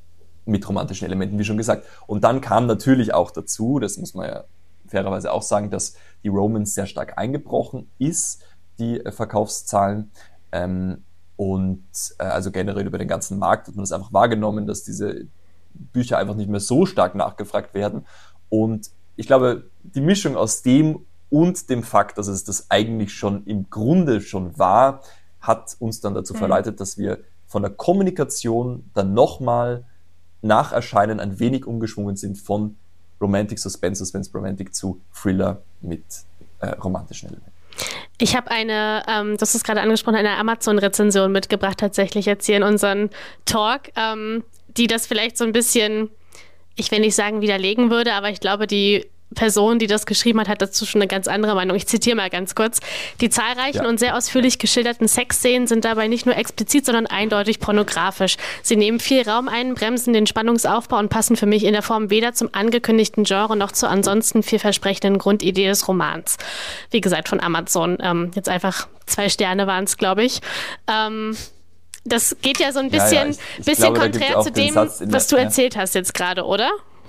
mit romantischen Elementen, wie schon gesagt. Und dann kam natürlich auch dazu, das muss man ja fairerweise auch sagen, dass die Romance sehr stark eingebrochen ist, die äh, Verkaufszahlen. Ähm, und äh, also generell über den ganzen Markt hat man das einfach wahrgenommen, dass diese Bücher einfach nicht mehr so stark nachgefragt werden. Und ich glaube, die Mischung aus dem und dem Fakt, dass es das eigentlich schon im Grunde schon war, hat uns dann dazu mhm. verleitet, dass wir von der Kommunikation dann nochmal nach Erscheinen ein wenig umgeschwungen sind von Romantic Suspense, Suspense Romantic zu Thriller mit äh, romantischen Elementen. Ich habe eine, ähm, das ist gerade angesprochen, eine Amazon-Rezension mitgebracht, tatsächlich jetzt hier in unseren Talk, ähm, die das vielleicht so ein bisschen, ich will nicht sagen widerlegen würde, aber ich glaube, die Person, die das geschrieben hat, hat dazu schon eine ganz andere Meinung. Ich zitiere mal ganz kurz. Die zahlreichen ja. und sehr ausführlich geschilderten Sexszenen sind dabei nicht nur explizit, sondern eindeutig pornografisch. Sie nehmen viel Raum ein, bremsen den Spannungsaufbau und passen für mich in der Form weder zum angekündigten Genre noch zur ansonsten vielversprechenden Grundidee des Romans. Wie gesagt, von Amazon. Ähm, jetzt einfach zwei Sterne waren es, glaube ich. Ähm, das geht ja so ein bisschen, ja, ja, ich, ich bisschen glaube, konträr zu dem, was der, du erzählt ja. hast jetzt gerade, oder?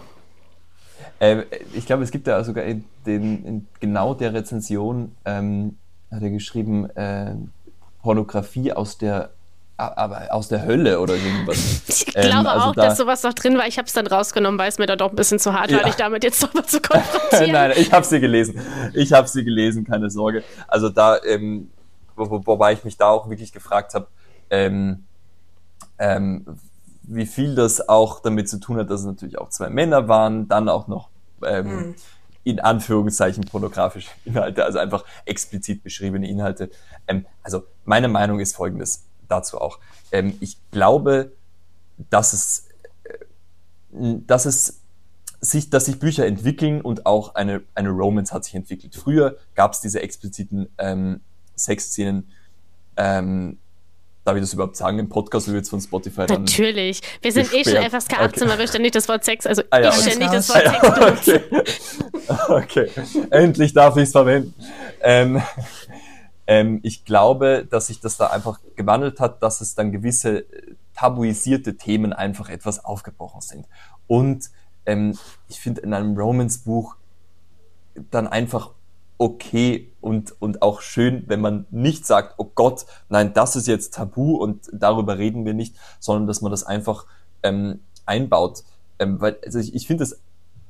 Äh, ich glaube, es gibt ja sogar in, den, in genau der Rezension, ähm, hat er geschrieben, äh, Pornografie aus der, aber aus der Hölle oder irgendwas. Ich glaube ähm, also auch, da, dass sowas noch drin war. Ich habe es dann rausgenommen, weil es mir da doch ein bisschen zu hart ja. war, dich damit jetzt nochmal zu konfrontieren. Nein, ich habe sie gelesen. Ich habe sie gelesen, keine Sorge. Also da, ähm, wo, wo, wobei ich mich da auch wirklich gefragt habe, ähm, ähm, wie viel das auch damit zu tun hat, dass es natürlich auch zwei Männer waren, dann auch noch ähm, mhm. in Anführungszeichen pornografische Inhalte, also einfach explizit beschriebene Inhalte. Ähm, also meine Meinung ist folgendes dazu auch. Ähm, ich glaube, dass es, äh, dass es sich, dass sich Bücher entwickeln und auch eine, eine Romance hat sich entwickelt. Früher gab es diese expliziten ähm, Sexszenen, ähm, darf ich das überhaupt sagen im Podcast oder jetzt von Spotify dann? Natürlich. Wir sind gesperrt. eh schon F S K achtzehn, okay. weil wir ständig das Wort Sex, also ah, ja, ich okay. ständig das Wort Sex benutze. Okay. okay, endlich darf ich es verwenden. Ähm, ähm, ich glaube, dass sich das da einfach gewandelt hat, dass es dann gewisse tabuisierte Themen einfach etwas aufgebrochen sind. Und ähm, ich finde in einem Romance-Buch dann einfach okay und, und auch schön, wenn man nicht sagt, oh Gott, nein, das ist jetzt tabu und darüber reden wir nicht, sondern dass man das einfach ähm, einbaut. Ähm, weil also ich, ich finde, das,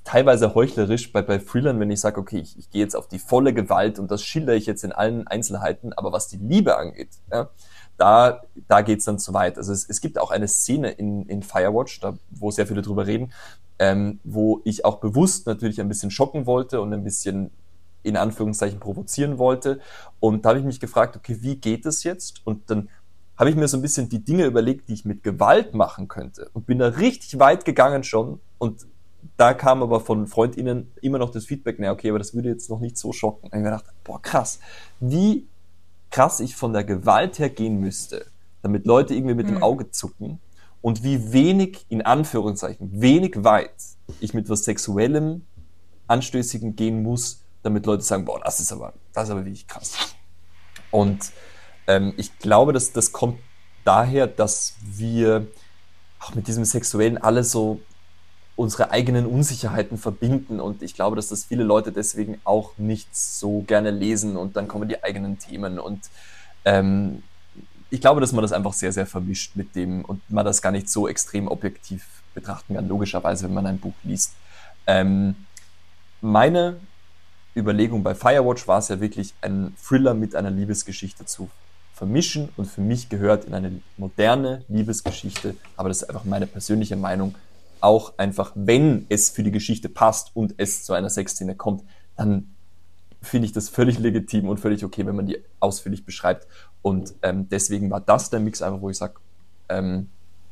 teilweise heuchlerisch bei, bei Thrillern, wenn ich sage, okay, ich, ich gehe jetzt auf die volle Gewalt und das schildere ich jetzt in allen Einzelheiten, aber was die Liebe angeht, ja, da, da geht's dann zu weit. Also es, es gibt auch eine Szene in, in Firewatch, da, wo sehr viele drüber reden, ähm, wo ich auch bewusst natürlich ein bisschen schocken wollte und ein bisschen in Anführungszeichen provozieren wollte. Und da habe ich mich gefragt, okay, wie geht es jetzt? Und dann habe ich mir so ein bisschen die Dinge überlegt, die ich mit Gewalt machen könnte. Und bin da richtig weit gegangen schon. Und da kam aber von FreundInnen immer noch das Feedback, na okay, aber das würde jetzt noch nicht so schocken. Und ich mir gedacht, boah, krass, wie krass ich von der Gewalt her gehen müsste, damit Leute irgendwie mit mhm. dem Auge zucken und wie wenig, in Anführungszeichen, wenig weit ich mit was Sexuellem, Anstößigem gehen muss, damit Leute sagen, boah, das ist aber, das ist aber wirklich krass. Und ähm, ich glaube, dass das kommt daher, dass wir auch mit diesem Sexuellen alle so unsere eigenen Unsicherheiten verbinden und ich glaube, dass das viele Leute deswegen auch nicht so gerne lesen und dann kommen die eigenen Themen und ähm, ich glaube, dass man das einfach sehr, sehr vermischt mit dem und man das gar nicht so extrem objektiv betrachten kann, logischerweise, wenn man ein Buch liest. Ähm, meine Überlegung bei Firewatch war es ja wirklich, einen Thriller mit einer Liebesgeschichte zu vermischen und für mich gehört in eine moderne Liebesgeschichte, aber das ist einfach meine persönliche Meinung, auch einfach, wenn es für die Geschichte passt und es zu einer Sexszene kommt, dann finde ich das völlig legitim und völlig okay, wenn man die ausführlich beschreibt. Und ähm, deswegen war das der Mix einfach, wo ich sage, ähm,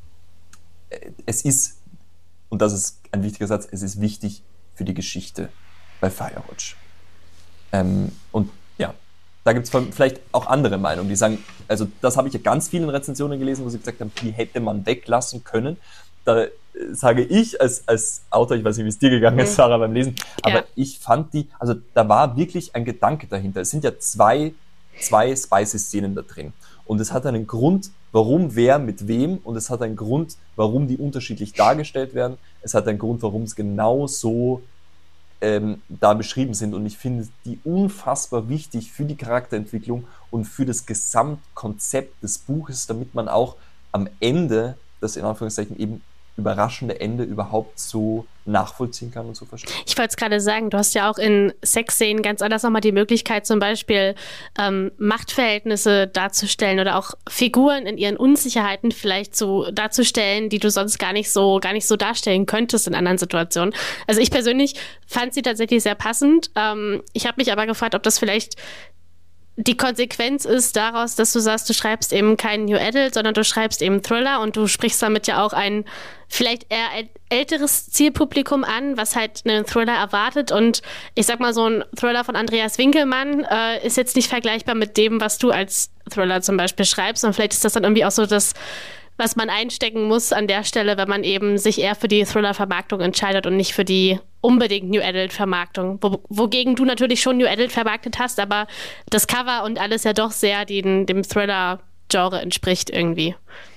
es ist, und das ist ein wichtiger Satz, es ist wichtig für die Geschichte bei Firewatch. Ähm, und ja, da gibt es vielleicht auch andere Meinungen, die sagen, also das habe ich ja ganz vielen Rezensionen gelesen, wo sie gesagt haben, die hätte man weglassen können. Da sage ich als, als Autor, ich weiß nicht, wie es dir gegangen ist, Sarah, beim Lesen, aber ja. ich fand die, also da war wirklich ein Gedanke dahinter. Es sind ja zwei, zwei Spicy-Szenen da drin. Und es hat einen Grund, warum wer mit wem, und es hat einen Grund, warum die unterschiedlich dargestellt werden. Es hat einen Grund, warum es genau so ähm, da beschrieben sind. Und ich finde die unfassbar wichtig für die Charakterentwicklung und für das Gesamtkonzept des Buches, damit man auch am Ende das in Anführungszeichen eben überraschende Ende überhaupt so nachvollziehen kann und so verstehen. Ich wollte es gerade sagen, du hast ja auch in Sexszenen ganz anders nochmal die Möglichkeit, zum Beispiel ähm, Machtverhältnisse darzustellen oder auch Figuren in ihren Unsicherheiten vielleicht so darzustellen, die du sonst gar nicht so gar nicht so darstellen könntest in anderen Situationen. Also ich persönlich fand sie tatsächlich sehr passend. Ähm, ich habe mich aber gefragt, ob das vielleicht die Konsequenz ist daraus, dass du sagst, du schreibst eben keinen New Adult, sondern du schreibst eben Thriller und du sprichst damit ja auch ein vielleicht eher älteres Zielpublikum an, was halt einen Thriller erwartet. Und ich sag mal, so ein Thriller von Andreas Winkelmann äh, ist jetzt nicht vergleichbar mit dem, was du als Thriller zum Beispiel schreibst. Und vielleicht ist das dann irgendwie auch so das, was man einstecken muss an der Stelle, wenn man eben sich eher für die Thriller-Vermarktung entscheidet und nicht für die unbedingt New Adult-Vermarktung. Wo, wogegen du natürlich schon New Adult vermarktet hast, aber das Cover und alles ja doch sehr den, dem Thriller-Genre entspricht irgendwie.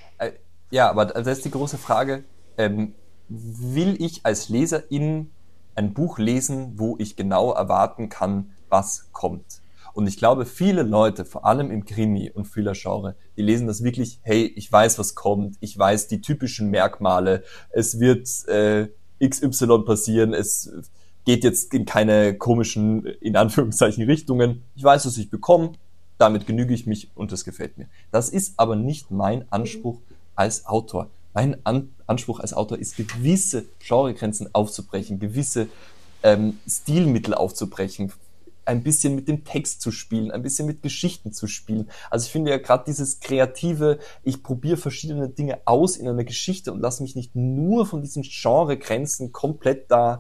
Ja, aber das ist die große Frage, ähm, will ich als Leserin ein Buch lesen, wo ich genau erwarten kann, was kommt? Und ich glaube, viele Leute, vor allem im Krimi- und Thriller-Genre, die lesen das wirklich, hey, ich weiß, was kommt, ich weiß die typischen Merkmale, es wird äh, X Y passieren, es geht jetzt in keine komischen, in Anführungszeichen, Richtungen. Ich weiß, was ich bekomme, damit genüge ich mich und das gefällt mir. Das ist aber nicht mein Anspruch als Autor. Mein An- Anspruch als Autor ist, gewisse Genregrenzen aufzubrechen, gewisse ähm, Stilmittel aufzubrechen, ein bisschen mit dem Text zu spielen, ein bisschen mit Geschichten zu spielen. Also ich finde ja gerade dieses kreative, ich probiere verschiedene Dinge aus in einer Geschichte und lasse mich nicht nur von diesen Genregrenzen komplett da,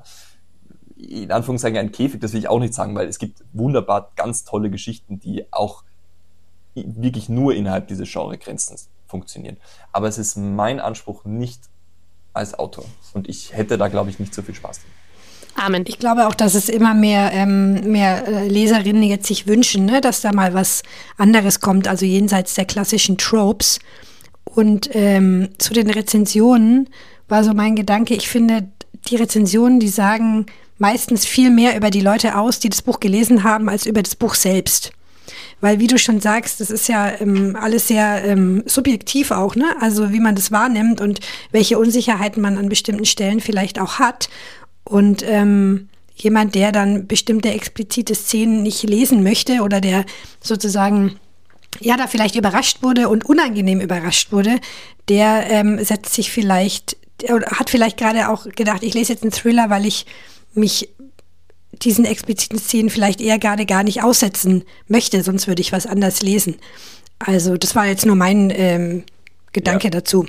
in Anführungszeichen, ein Käfig, das will ich auch nicht sagen, weil es gibt wunderbar ganz tolle Geschichten, die auch wirklich nur innerhalb dieser Genregrenzen funktionieren. Aber es ist mein Anspruch nicht als Autor. Und ich hätte da, glaube ich, nicht so viel Spaß dran. Amen. Ich glaube auch, dass es immer mehr, ähm, mehr äh, Leserinnen jetzt sich wünschen, ne, dass da mal was anderes kommt, also jenseits der klassischen Tropes. Und ähm, zu den Rezensionen war so mein Gedanke, ich finde, die Rezensionen, die sagen meistens viel mehr über die Leute aus, die das Buch gelesen haben, als über das Buch selbst. Weil, wie du schon sagst, das ist ja ähm, alles sehr ähm, subjektiv auch, ne? Also wie man das wahrnimmt und welche Unsicherheiten man an bestimmten Stellen vielleicht auch hat. Und ähm, jemand, der dann bestimmte explizite Szenen nicht lesen möchte oder der sozusagen ja da vielleicht überrascht wurde und unangenehm überrascht wurde, der ähm, setzt sich vielleicht, oder hat vielleicht gerade auch gedacht, ich lese jetzt einen Thriller, weil ich mich diesen expliziten Szenen vielleicht eher gerade gar nicht aussetzen möchte, sonst würde ich was anders lesen. Also das war jetzt nur mein ähm, Gedanke ja. dazu.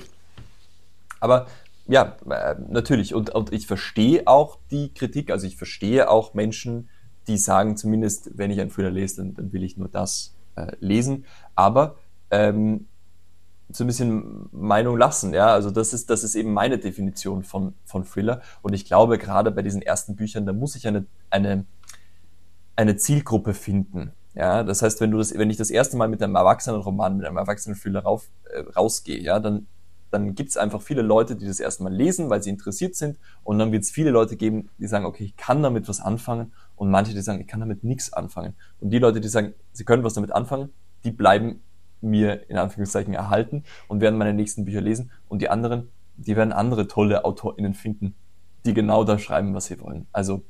Aber ja, äh, natürlich. Und, und ich verstehe auch die Kritik. Also ich verstehe auch Menschen, die sagen zumindest, wenn ich einen Thriller lese, dann, dann will ich nur das äh, lesen. Aber ähm, so ein bisschen Meinung lassen. Ja, also das ist, das ist eben meine Definition von, von Thriller. Und ich glaube, gerade bei diesen ersten Büchern, da muss ich eine, eine, eine Zielgruppe finden. Ja, das heißt, wenn du das, wenn ich das erste Mal mit einem Erwachsenenroman, mit einem Erwachsenen-Thriller rauf, äh, rausgehe, ja, dann dann gibt es einfach viele Leute, die das erstmal lesen, weil sie interessiert sind, und dann wird es viele Leute geben, die sagen, okay, ich kann damit was anfangen, und manche, die sagen, ich kann damit nichts anfangen. Und die Leute, die sagen, sie können was damit anfangen, die bleiben mir in Anführungszeichen erhalten und werden meine nächsten Bücher lesen, und die anderen, die werden andere tolle AutorInnen finden, die genau da schreiben, was sie wollen. Also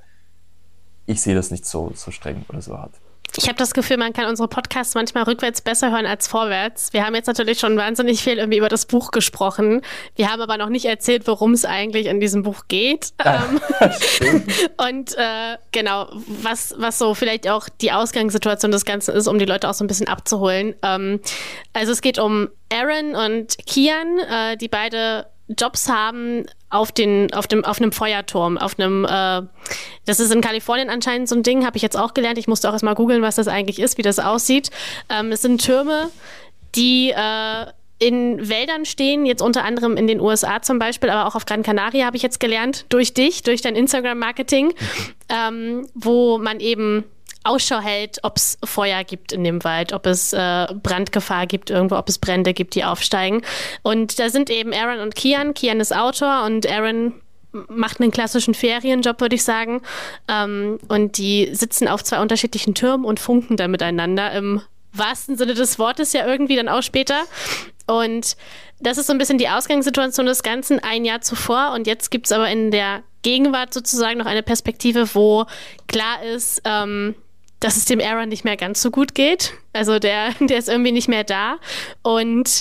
ich sehe das nicht so, so streng oder so hart. Ich habe das Gefühl, man kann unsere Podcasts manchmal rückwärts besser hören als vorwärts. Wir haben jetzt natürlich schon wahnsinnig viel irgendwie über das Buch gesprochen. Wir haben aber noch nicht erzählt, worum es eigentlich in diesem Buch geht. Ähm, und äh, genau, was, was so vielleicht auch die Ausgangssituation des Ganzen ist, um die Leute auch so ein bisschen abzuholen. Ähm, also es geht um Aaron und Kian, äh, die beide Jobs haben auf den auf dem auf einem Feuerturm, auf einem äh, das ist in Kalifornien anscheinend so ein Ding, habe ich jetzt auch gelernt. Ich musste auch erstmal googeln, was das eigentlich ist, wie das aussieht. Ähm, es sind Türme, die äh, in Wäldern stehen, jetzt unter anderem in den U S A zum Beispiel, aber auch auf Gran Canaria, habe ich jetzt gelernt, durch dich, durch dein Instagram-Marketing, ähm, wo man eben Ausschau hält, ob es Feuer gibt in dem Wald, ob es äh, Brandgefahr gibt irgendwo, ob es Brände gibt, die aufsteigen. Und da sind eben Aaron und Kian. Kian ist Autor und Aaron macht einen klassischen Ferienjob, würde ich sagen. Ähm, und die sitzen auf zwei unterschiedlichen Türmen und funken da miteinander, im wahrsten Sinne des Wortes ja irgendwie dann auch später. Und das ist so ein bisschen die Ausgangssituation des Ganzen ein Jahr zuvor. Und jetzt gibt es aber in der Gegenwart sozusagen noch eine Perspektive, wo klar ist, ähm, dass es dem Aaron nicht mehr ganz so gut geht. Also der, der ist irgendwie nicht mehr da. Und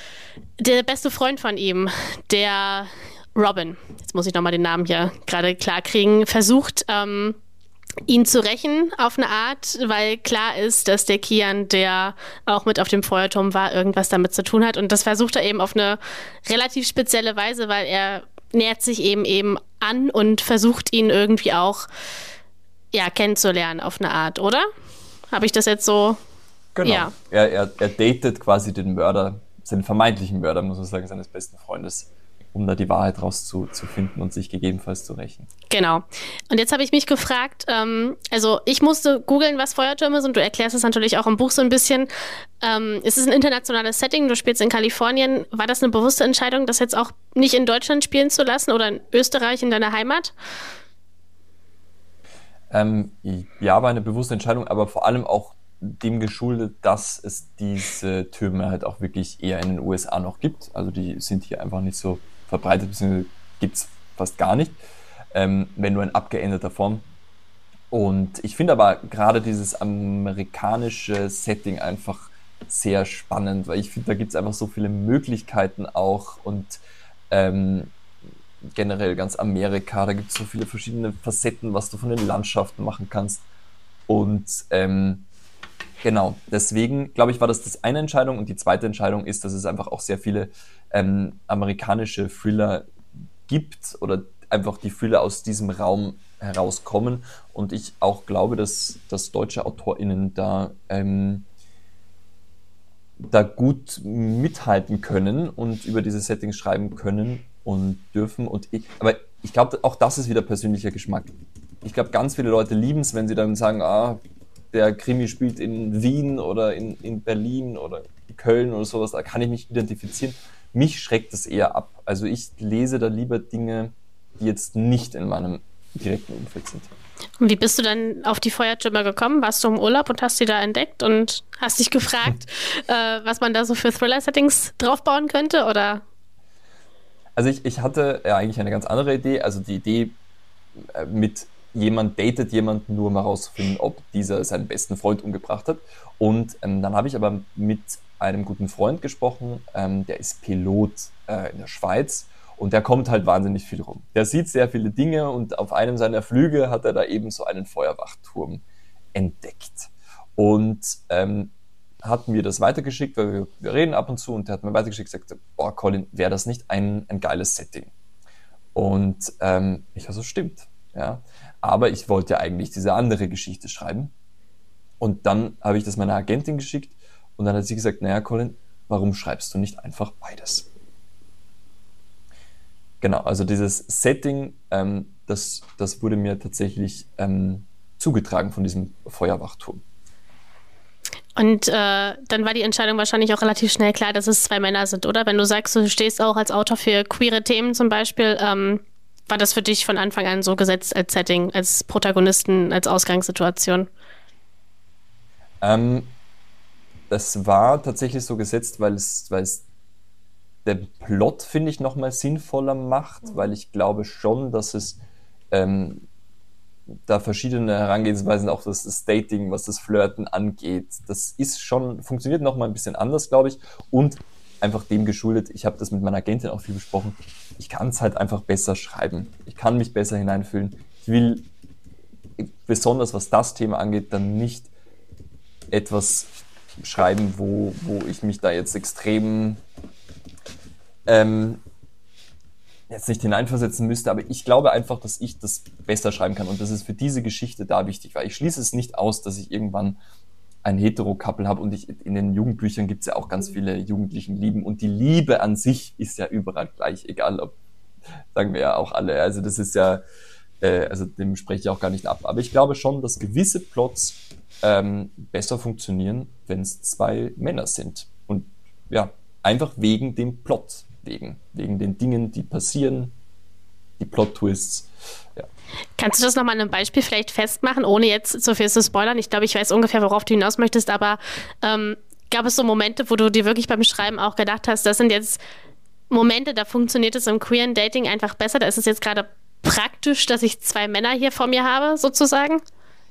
der beste Freund von ihm, der Robin, jetzt muss ich nochmal den Namen hier gerade klar kriegen, versucht, ähm, ihn zu rächen auf eine Art, weil klar ist, dass der Kian, der auch mit auf dem Feuerturm war, irgendwas damit zu tun hat. Und das versucht er eben auf eine relativ spezielle Weise, weil er nähert sich eben eben an und versucht ihn irgendwie auch ja, kennenzulernen auf eine Art, oder? Habe ich das jetzt so? Genau. Ja. Er, er, er datet quasi den Mörder, seinen vermeintlichen Mörder, muss man sagen, seines besten Freundes, um da die Wahrheit rauszufinden und sich gegebenenfalls zu rächen. Genau. Und jetzt habe ich mich gefragt, ähm, also ich musste googeln, was Feuertürme sind. Du erklärst es natürlich auch im Buch so ein bisschen. Ähm, es ist ein internationales Setting, du spielst in Kalifornien. War das eine bewusste Entscheidung, das jetzt auch nicht in Deutschland spielen zu lassen oder in Österreich, in deiner Heimat? Ähm, ja, war eine bewusste Entscheidung, aber vor allem auch dem geschuldet, dass es diese Türme halt auch wirklich eher in den U S A noch gibt. Also die sind hier einfach nicht so verbreitet, beziehungsweise gibt es fast gar nicht, ähm, wenn nur in abgeänderter Form. Und ich finde aber gerade dieses amerikanische Setting einfach sehr spannend, weil ich finde, da gibt es einfach so viele Möglichkeiten auch, und ähm, generell ganz Amerika, da gibt es so viele verschiedene Facetten, was du von den Landschaften machen kannst. Und ähm, genau, deswegen glaube ich, war das das eine Entscheidung, und die zweite Entscheidung ist, dass es einfach auch sehr viele ähm, amerikanische Thriller gibt oder einfach die Thriller aus diesem Raum herauskommen, und ich auch glaube, dass, dass deutsche AutorInnen da ähm, da gut mithalten können und über diese Settings schreiben können und dürfen. Und ich, aber ich glaube, auch das ist wieder persönlicher Geschmack. Ich glaube, ganz viele Leute lieben es, wenn sie dann sagen, ah, der Krimi spielt in Wien oder in, in Berlin oder in Köln oder sowas, da kann ich mich identifizieren. Mich schreckt das eher ab. Also ich lese da lieber Dinge, die jetzt nicht in meinem direkten Umfeld sind. Und wie bist du dann auf die Feuertürme gekommen? Warst du im Urlaub und hast die da entdeckt und hast dich gefragt, äh, was man da so für Thriller-Settings draufbauen könnte, oder? Also ich, ich hatte ja eigentlich eine ganz andere Idee. Also die Idee äh, mit jemand datet jemanden, nur um herauszufinden, ob dieser seinen besten Freund umgebracht hat. Und ähm, dann habe ich aber mit einem guten Freund gesprochen, ähm, der ist Pilot äh, in der Schweiz und der kommt halt wahnsinnig viel rum. Der sieht sehr viele Dinge und auf einem seiner Flüge hat er da eben so einen Feuerwachturm entdeckt. Und ähm, hat mir das weitergeschickt, weil wir, wir reden ab und zu, und der hat mir weitergeschickt und gesagt, boah, Colin, wäre das nicht ein, ein geiles Setting? Und ähm, ich also stimmt, ja. Aber ich wollte ja eigentlich diese andere Geschichte schreiben. Und dann habe ich das meiner Agentin geschickt und dann hat sie gesagt, naja, Colin, warum schreibst du nicht einfach beides? Genau, also dieses Setting, ähm, das, das wurde mir tatsächlich ähm, zugetragen von diesem Feuerwachturm. Und äh, dann war die Entscheidung wahrscheinlich auch relativ schnell klar, dass es zwei Männer sind, oder? Wenn du sagst, du stehst auch als Autor für queere Themen zum Beispiel, ähm, war das für dich von Anfang an so gesetzt als Setting, als Protagonisten, als Ausgangssituation? Ähm, das war tatsächlich so gesetzt, weil es, weil es den Plot, finde ich, nochmal sinnvoller macht, mhm. weil ich glaube schon, dass es ähm, da verschiedene Herangehensweisen, auch das, das Dating, was das Flirten angeht, das ist schon, funktioniert nochmal ein bisschen anders, glaube ich, und einfach dem geschuldet, ich habe das mit meiner Agentin auch viel besprochen, ich kann es halt einfach besser schreiben, ich kann mich besser hineinfühlen, ich will, besonders was das Thema angeht, dann nicht etwas schreiben, wo, wo ich mich da jetzt extrem ähm, jetzt nicht hineinversetzen müsste, aber ich glaube einfach, dass ich das besser schreiben kann und das ist für diese Geschichte da wichtig, weil ich schließe es nicht aus, dass ich irgendwann ein Hetero-Couple habe und ich, in den Jugendbüchern gibt es ja auch ganz viele jugendlichen Lieben und die Liebe an sich ist ja überall gleich, egal ob, sagen wir ja auch alle, also das ist ja, äh, also dem spreche ich auch gar nicht ab, aber ich glaube schon, dass gewisse Plots ähm, besser funktionieren, wenn es zwei Männer sind und ja, einfach wegen dem Plot. Wegen, wegen den Dingen, die passieren, die Plot-Twists. Ja. Kannst du das nochmal an einem Beispiel vielleicht festmachen, ohne jetzt so viel zu spoilern? Ich glaube, ich weiß ungefähr, worauf du hinaus möchtest, aber ähm, gab es so Momente, wo du dir wirklich beim Schreiben auch gedacht hast, das sind jetzt Momente, da funktioniert es im queeren Dating einfach besser, da ist es jetzt gerade praktisch, dass ich zwei Männer hier vor mir habe, sozusagen?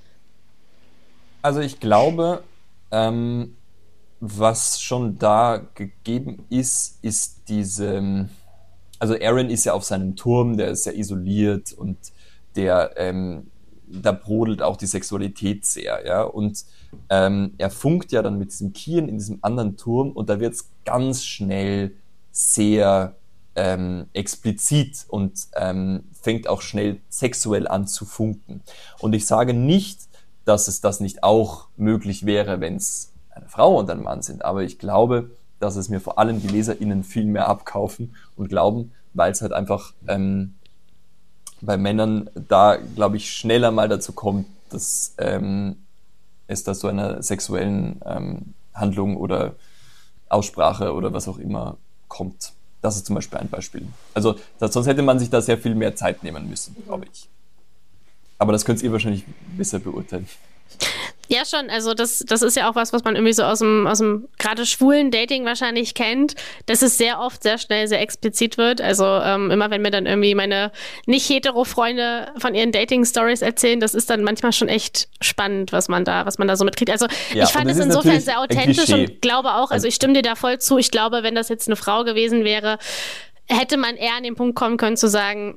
Also ich glaube, ähm, was schon da gegeben ist, ist diese, also Aaron ist ja auf seinem Turm, der ist sehr isoliert und der, ähm, da brodelt auch die Sexualität sehr, ja, und ähm, er funkt ja dann mit diesem Kian in diesem anderen Turm und da wird es ganz schnell sehr ähm, explizit und ähm, fängt auch schnell sexuell an zu funken. Und ich sage nicht, dass es das nicht auch möglich wäre, wenn es eine Frau und ein Mann sind, aber ich glaube, dass es mir vor allem die LeserInnen viel mehr abkaufen und glauben, weil es halt einfach ähm, bei Männern da, glaube ich, schneller mal dazu kommt, dass ähm, es da so einer sexuellen ähm, Handlung oder Aussprache oder was auch immer kommt. Das ist zum Beispiel ein Beispiel. Also das, sonst hätte man sich da sehr viel mehr Zeit nehmen müssen, glaube ich. Aber das könnt ihr wahrscheinlich besser beurteilen. Ja, schon. Also das, das ist ja auch was, was man irgendwie so aus dem, aus dem gerade schwulen Dating wahrscheinlich kennt, dass es sehr oft sehr schnell sehr explizit wird. Also ähm, immer wenn mir dann irgendwie meine nicht-hetero-Freunde von ihren Dating-Stories erzählen, das ist dann manchmal schon echt spannend, was man da, was man da so mitkriegt. Also ja, ich fand es insofern sehr authentisch und glaube auch, also ich stimme dir da voll zu, ich glaube, wenn das jetzt eine Frau gewesen wäre, hätte man eher an den Punkt kommen können zu sagen,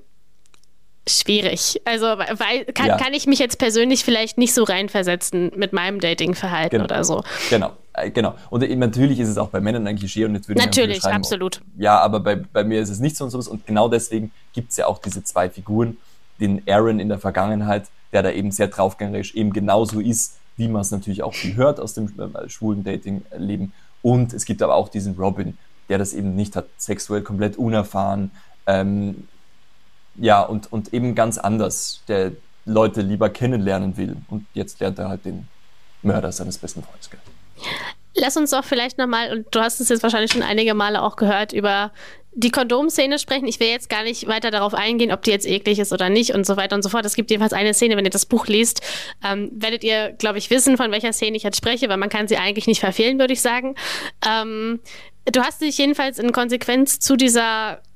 schwierig. Also weil, kann, ja. kann ich mich jetzt persönlich vielleicht nicht so reinversetzen mit meinem Dating-Verhalten genau. oder so. Genau, genau. Und eben, natürlich ist es auch bei Männern ein Klischee und jetzt würde natürlich, ich schreiben, absolut. Ja, aber bei, bei mir ist es nicht so und so. Und genau deswegen gibt es ja auch diese zwei Figuren, den Aaron in der Vergangenheit, der da eben sehr draufgängerisch eben genauso ist, wie man es natürlich auch viel hört aus dem äh, schwulen Dating-Leben. Und es gibt aber auch diesen Robin, der das eben nicht hat, sexuell komplett unerfahren, ähm, ja, und, und eben ganz anders, der Leute lieber kennenlernen will. Und jetzt lernt er halt den Mörder seines besten Freundes kennen. Lass uns doch vielleicht nochmal, und du hast es jetzt wahrscheinlich schon einige Male auch gehört, über die Kondomszene sprechen. Ich will jetzt gar nicht weiter darauf eingehen, ob die jetzt eklig ist oder nicht und so weiter und so fort. Es gibt jedenfalls eine Szene, wenn ihr das Buch liest, ähm, werdet ihr, glaube ich, wissen, von welcher Szene ich jetzt spreche, weil man kann sie eigentlich nicht verfehlen, würde ich sagen. Ähm, du hast dich jedenfalls in Konsequenz zu dieser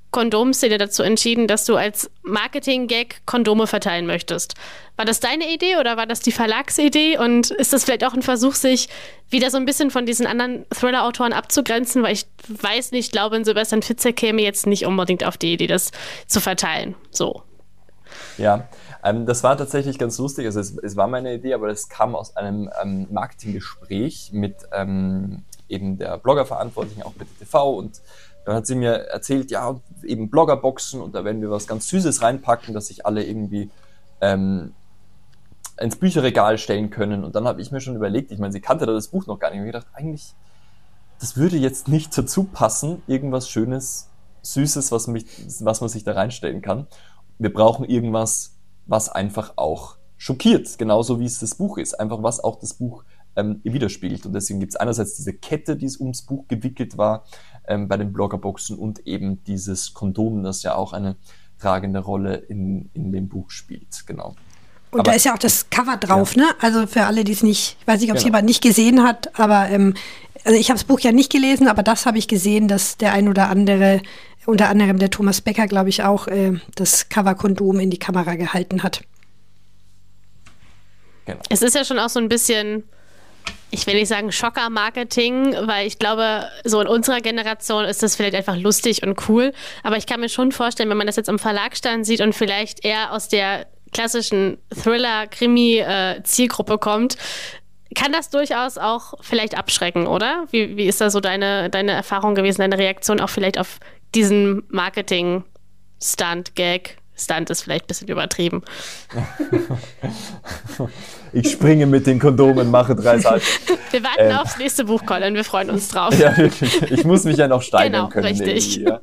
Kondomszene dazu entschieden, dass du als Marketing-Gag Kondome verteilen möchtest. War das deine Idee oder war das die Verlagsidee? Und ist das vielleicht auch ein Versuch, sich wieder so ein bisschen von diesen anderen Thriller-Autoren abzugrenzen? Weil ich weiß nicht, ich glaube, ein Sebastian Fitzek käme jetzt nicht unbedingt auf die Idee, das zu verteilen. So. Ja, ähm, das war tatsächlich ganz lustig. Also es, es war meine Idee, aber das kam aus einem ähm, Marketinggespräch mit ähm, eben der Blogger-Verantwortlichen, auch mit T V, und dann hat sie mir erzählt, ja, eben Bloggerboxen, und da werden wir was ganz Süßes reinpacken, dass sich alle irgendwie ähm, ins Bücherregal stellen können. Und dann habe ich mir schon überlegt, ich meine, sie kannte da das Buch noch gar nicht, und ich gedacht, eigentlich, das würde jetzt nicht dazu passen, irgendwas Schönes, Süßes, was, mich, was man sich da reinstellen kann. Wir brauchen irgendwas, was einfach auch schockiert, genauso wie es das Buch ist, einfach was auch das Buch ähm, widerspiegelt. Und deswegen gibt es einerseits diese Kette, die es ums Buch gewickelt war, ähm, bei den Bloggerboxen, und eben dieses Kondom, das ja auch eine tragende Rolle in, in dem Buch spielt, genau. Und aber, da ist ja auch das Cover drauf, ja. ne? Also für alle, die es nicht, ich weiß nicht, ob es Genau. jemand nicht gesehen hat, aber ähm, also ich habe das Buch ja nicht gelesen, aber das habe ich gesehen, dass der ein oder andere, unter anderem der Thomas Becker, glaube ich, auch äh, das Cover-Kondom in die Kamera gehalten hat. Genau. Es ist ja schon auch so ein bisschen, ich will nicht sagen Schocker-Marketing, weil ich glaube, so in unserer Generation ist das vielleicht einfach lustig und cool. Aber ich kann mir schon vorstellen, wenn man das jetzt am Verlagsstand sieht und vielleicht eher aus der klassischen Thriller-Krimi-Zielgruppe kommt, kann das durchaus auch vielleicht abschrecken, oder? Wie, wie ist da so deine, deine Erfahrung gewesen, deine Reaktion auch vielleicht auf diesen Marketing-Stunt-Gag? Stunt ist vielleicht ein bisschen übertrieben. Ich springe mit den Kondomen, mache drei Seiten. Wir warten ähm, aufs nächste Buch, Colin, wir freuen uns drauf. Ja, wirklich. Ich muss mich ja noch steigern genau, können. Richtig. Ja.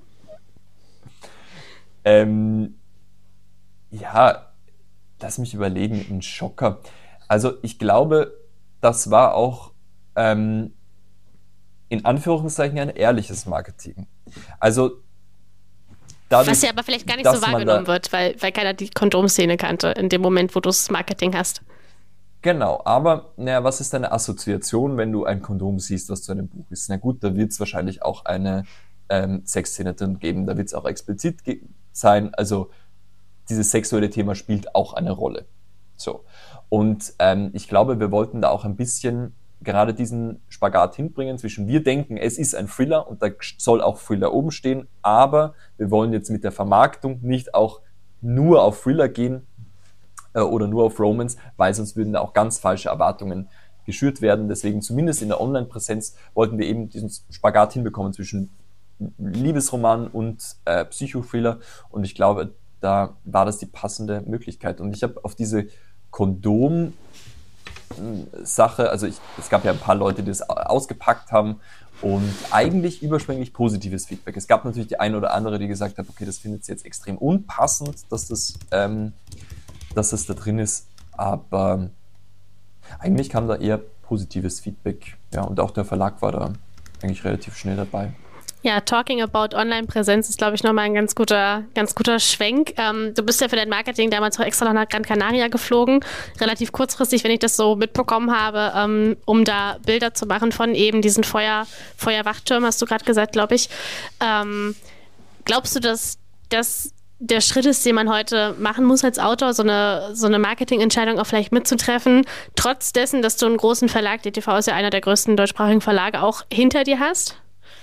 Ähm, ja, lass mich überlegen, ein Schocker. Also ich glaube, das war auch ähm, in Anführungszeichen ein ehrliches Marketing. Also dadurch, was ja aber vielleicht gar nicht so wahrgenommen wird, weil, weil keiner die Kondomszene kannte in dem Moment, wo du das Marketing hast. Genau, aber naja, was ist deine Assoziation, wenn du ein Kondom siehst, was zu einem Buch ist? Na gut, da wird es wahrscheinlich auch eine ähm, Sexszene drin geben, da wird es auch explizit ge- sein, also dieses sexuelle Thema spielt auch eine Rolle. So. Und ähm, ich glaube, wir wollten da auch ein bisschen gerade diesen Spagat hinbringen zwischen, wir denken, es ist ein Thriller und da soll auch Thriller oben stehen, aber wir wollen jetzt mit der Vermarktung nicht auch nur auf Thriller gehen äh, oder nur auf Romance, weil sonst würden da auch ganz falsche Erwartungen geschürt werden. Deswegen zumindest in der Online-Präsenz wollten wir eben diesen Spagat hinbekommen zwischen Liebesroman und äh, Psychothriller, und ich glaube, da war das die passende Möglichkeit. Und ich habe auf diese Kondom Sache, also ich, es gab ja ein paar Leute, die das ausgepackt haben, und eigentlich überschwänglich positives Feedback. Es gab natürlich die eine oder andere, die gesagt hat, okay, das findet sie jetzt extrem unpassend, dass das, ähm, dass das da drin ist, aber eigentlich kam da eher positives Feedback. Ja, und auch der Verlag war da eigentlich relativ schnell dabei. Ja, talking about Online-Präsenz ist, glaube ich, nochmal ein ganz guter, ganz guter Schwenk. Ähm, du bist ja für dein Marketing damals auch extra nach Gran Canaria geflogen, relativ kurzfristig, wenn ich das so mitbekommen habe, ähm, um da Bilder zu machen von eben diesen Feuer, Feuerwachtürmen, hast du gerade gesagt, glaube ich. Ähm, glaubst du, dass das der Schritt ist, den man heute machen muss als Autor, so eine, so eine Marketingentscheidung auch vielleicht mitzutreffen, trotz dessen, dass du einen großen Verlag, D T V ist ja einer der größten deutschsprachigen Verlage, auch hinter dir hast?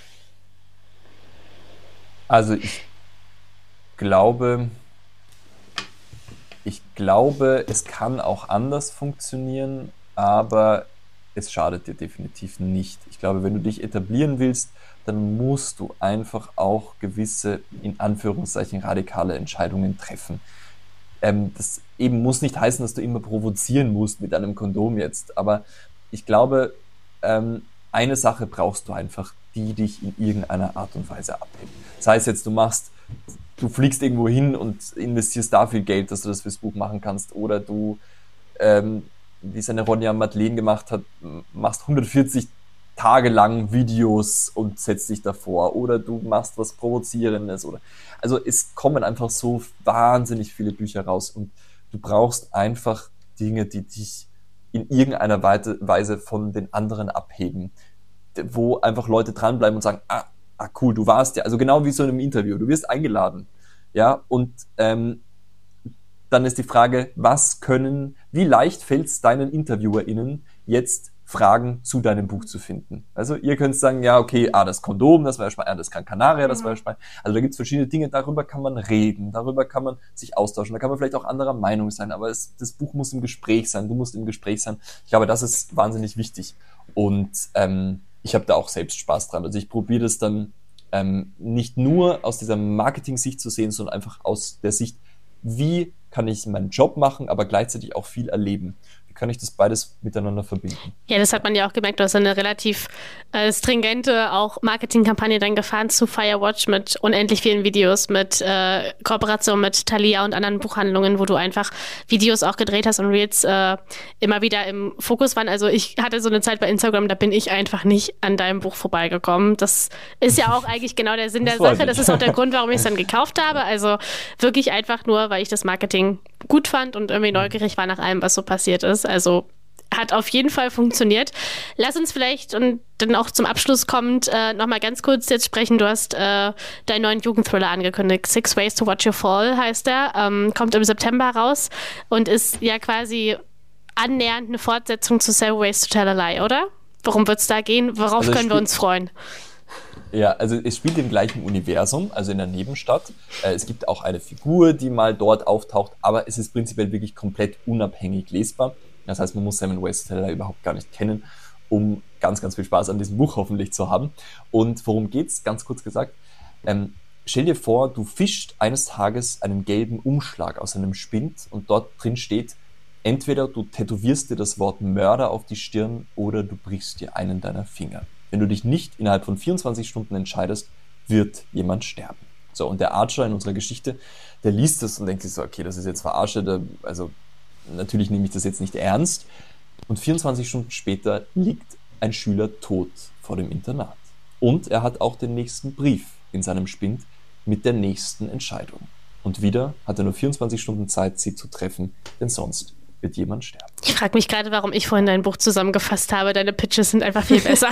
Also ich glaube, ich glaube, es kann auch anders funktionieren, aber es schadet dir definitiv nicht. Ich glaube, wenn du dich etablieren willst, dann musst du einfach auch gewisse, in Anführungszeichen, radikale Entscheidungen treffen. Ähm, das eben muss nicht heißen, dass du immer provozieren musst mit einem Kondom jetzt, aber ich glaube, ähm, eine Sache brauchst du einfach, die dich in irgendeiner Art und Weise abhebt. Das heißt jetzt, du machst, du fliegst irgendwo hin und investierst da viel Geld, dass du das fürs Buch machen kannst, oder du, ähm, wie es eine Ronja Madeleine gemacht hat, machst hundertvierzig Tage lang Videos und setzt dich davor, oder du machst was Provozierendes, oder, also es kommen einfach so wahnsinnig viele Bücher raus, und du brauchst einfach Dinge, die dich in irgendeiner Weise von den anderen abheben, wo einfach Leute dranbleiben und sagen, ah, ah cool, du warst ja, also genau wie so in einem Interview, du wirst eingeladen, ja, und ähm, dann ist die Frage, was können, wie leicht fällt es deinen InterviewerInnen jetzt Fragen zu deinem Buch zu finden? Also ihr könnt sagen, ja, okay, ah, das Kondom, das war ja spannend, ah, das Gran Canaria, das war ja spannend. Also da gibt es verschiedene Dinge, darüber kann man reden, darüber kann man sich austauschen, da kann man vielleicht auch anderer Meinung sein, aber es, das Buch muss im Gespräch sein, du musst im Gespräch sein. Ich glaube, das ist wahnsinnig wichtig und ähm, ich habe da auch selbst Spaß dran. Also ich probiere das dann ähm, nicht nur aus dieser Marketing-Sicht zu sehen, sondern einfach aus der Sicht, wie kann ich meinen Job machen, aber gleichzeitig auch viel erleben. Wie kann ich das beides miteinander verbinden? Ja, das hat man ja auch gemerkt, du hast eine relativ äh, stringente auch Marketingkampagne dann gefahren zu Firewatch mit unendlich vielen Videos, mit äh, Kooperation mit Thalia und anderen Buchhandlungen, wo du einfach Videos auch gedreht hast und Reels äh, immer wieder im Fokus waren. Also ich hatte so eine Zeit bei Instagram, da bin ich einfach nicht an deinem Buch vorbeigekommen. Das ist ja auch eigentlich genau der Sinn der Sache. Das ist auch der Grund, warum ich es dann gekauft habe. Also wirklich einfach nur, weil ich das Marketing gut fand und irgendwie neugierig war nach allem, was so passiert ist. Also hat auf jeden Fall funktioniert. Lass uns vielleicht und dann auch zum Abschluss kommend äh, nochmal ganz kurz jetzt sprechen. Du hast äh, deinen neuen Jugendthriller angekündigt. Six Ways to Watch Your Fall heißt er. Ähm, kommt im September raus und ist ja quasi annähernd eine Fortsetzung zu Seven Ways to Tell a Lie, oder? Worum wird es da gehen? Worauf also können wir uns freuen? Ja, also es spielt im gleichen Universum, also in der Nebenstadt. Äh, es gibt auch eine Figur, die mal dort auftaucht, aber es ist prinzipiell wirklich komplett unabhängig lesbar. Das heißt, man muss Seven Ways to Tell a Lie überhaupt gar nicht kennen, um ganz, ganz viel Spaß an diesem Buch hoffentlich zu haben. Und worum geht's? Ganz kurz gesagt. Ähm, stell dir vor, du fischst eines Tages einen gelben Umschlag aus einem Spind und dort drin steht, entweder du tätowierst dir das Wort Mörder auf die Stirn oder du brichst dir einen deiner Finger. Wenn du dich nicht innerhalb von vierundzwanzig Stunden entscheidest, wird jemand sterben. So, und der Archer in unserer Geschichte, der liest das und denkt sich so, okay, das ist jetzt Verarsche, da, also natürlich nehme ich das jetzt nicht ernst. Und vierundzwanzig Stunden später liegt ein Schüler tot vor dem Internat. Und er hat auch den nächsten Brief in seinem Spind mit der nächsten Entscheidung. Und wieder hat er nur vierundzwanzig Stunden Zeit, sie zu treffen, denn sonst wird jemand sterben. Ich frage mich gerade, warum ich vorhin dein Buch zusammengefasst habe. Deine Pitches sind einfach viel besser.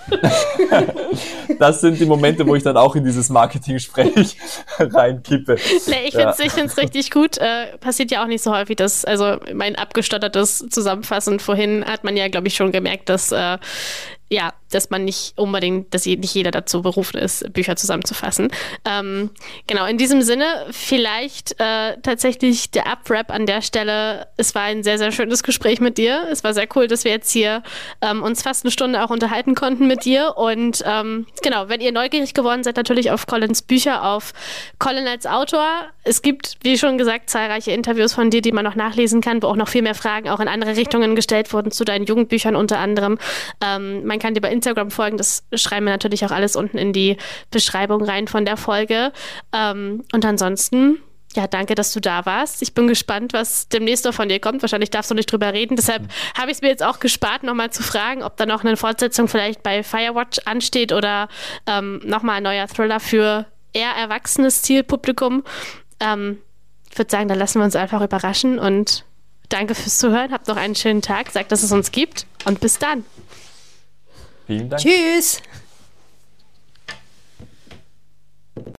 Das sind die Momente, wo ich dann auch in dieses Marketing-Sprech reinkippe. Nee, ich finde es ja. Ich find's richtig gut. Äh, passiert ja auch nicht so häufig, dass, also mein abgestottertes Zusammenfassen vorhin hat man ja, glaube ich, schon gemerkt, dass äh, ja, dass man nicht unbedingt, dass nicht jeder dazu berufen ist, Bücher zusammenzufassen. Ähm, genau, in diesem Sinne vielleicht äh, tatsächlich der Up-Wrap an der Stelle. Es war ein sehr, sehr schönes Gespräch mit dir. Es war sehr cool, dass wir jetzt hier ähm, uns fast eine Stunde auch unterhalten konnten mit dir. Und ähm, genau, wenn ihr neugierig geworden seid, natürlich auf Collins Bücher, auf Colin als Autor. Es gibt, wie schon gesagt, zahlreiche Interviews von dir, die man noch nachlesen kann, wo auch noch viel mehr Fragen auch in andere Richtungen gestellt wurden, zu deinen Jugendbüchern unter anderem. Ähm, man kann dir bei Instagram folgen, das schreiben wir natürlich auch alles unten in die Beschreibung rein von der Folge. Ähm, und ansonsten, ja, danke, dass du da warst. Ich bin gespannt, was demnächst noch von dir kommt. Wahrscheinlich darfst du nicht drüber reden. Deshalb mhm. habe ich es mir jetzt auch gespart, nochmal zu fragen, ob da noch eine Fortsetzung vielleicht bei Firewatch ansteht oder ähm, nochmal ein neuer Thriller für eher erwachsenes Zielpublikum. Ähm, ich würde sagen, da lassen wir uns einfach überraschen und danke fürs Zuhören. Habt noch einen schönen Tag. Sagt, dass es uns gibt und bis dann. Vielen Dank. Tschüss.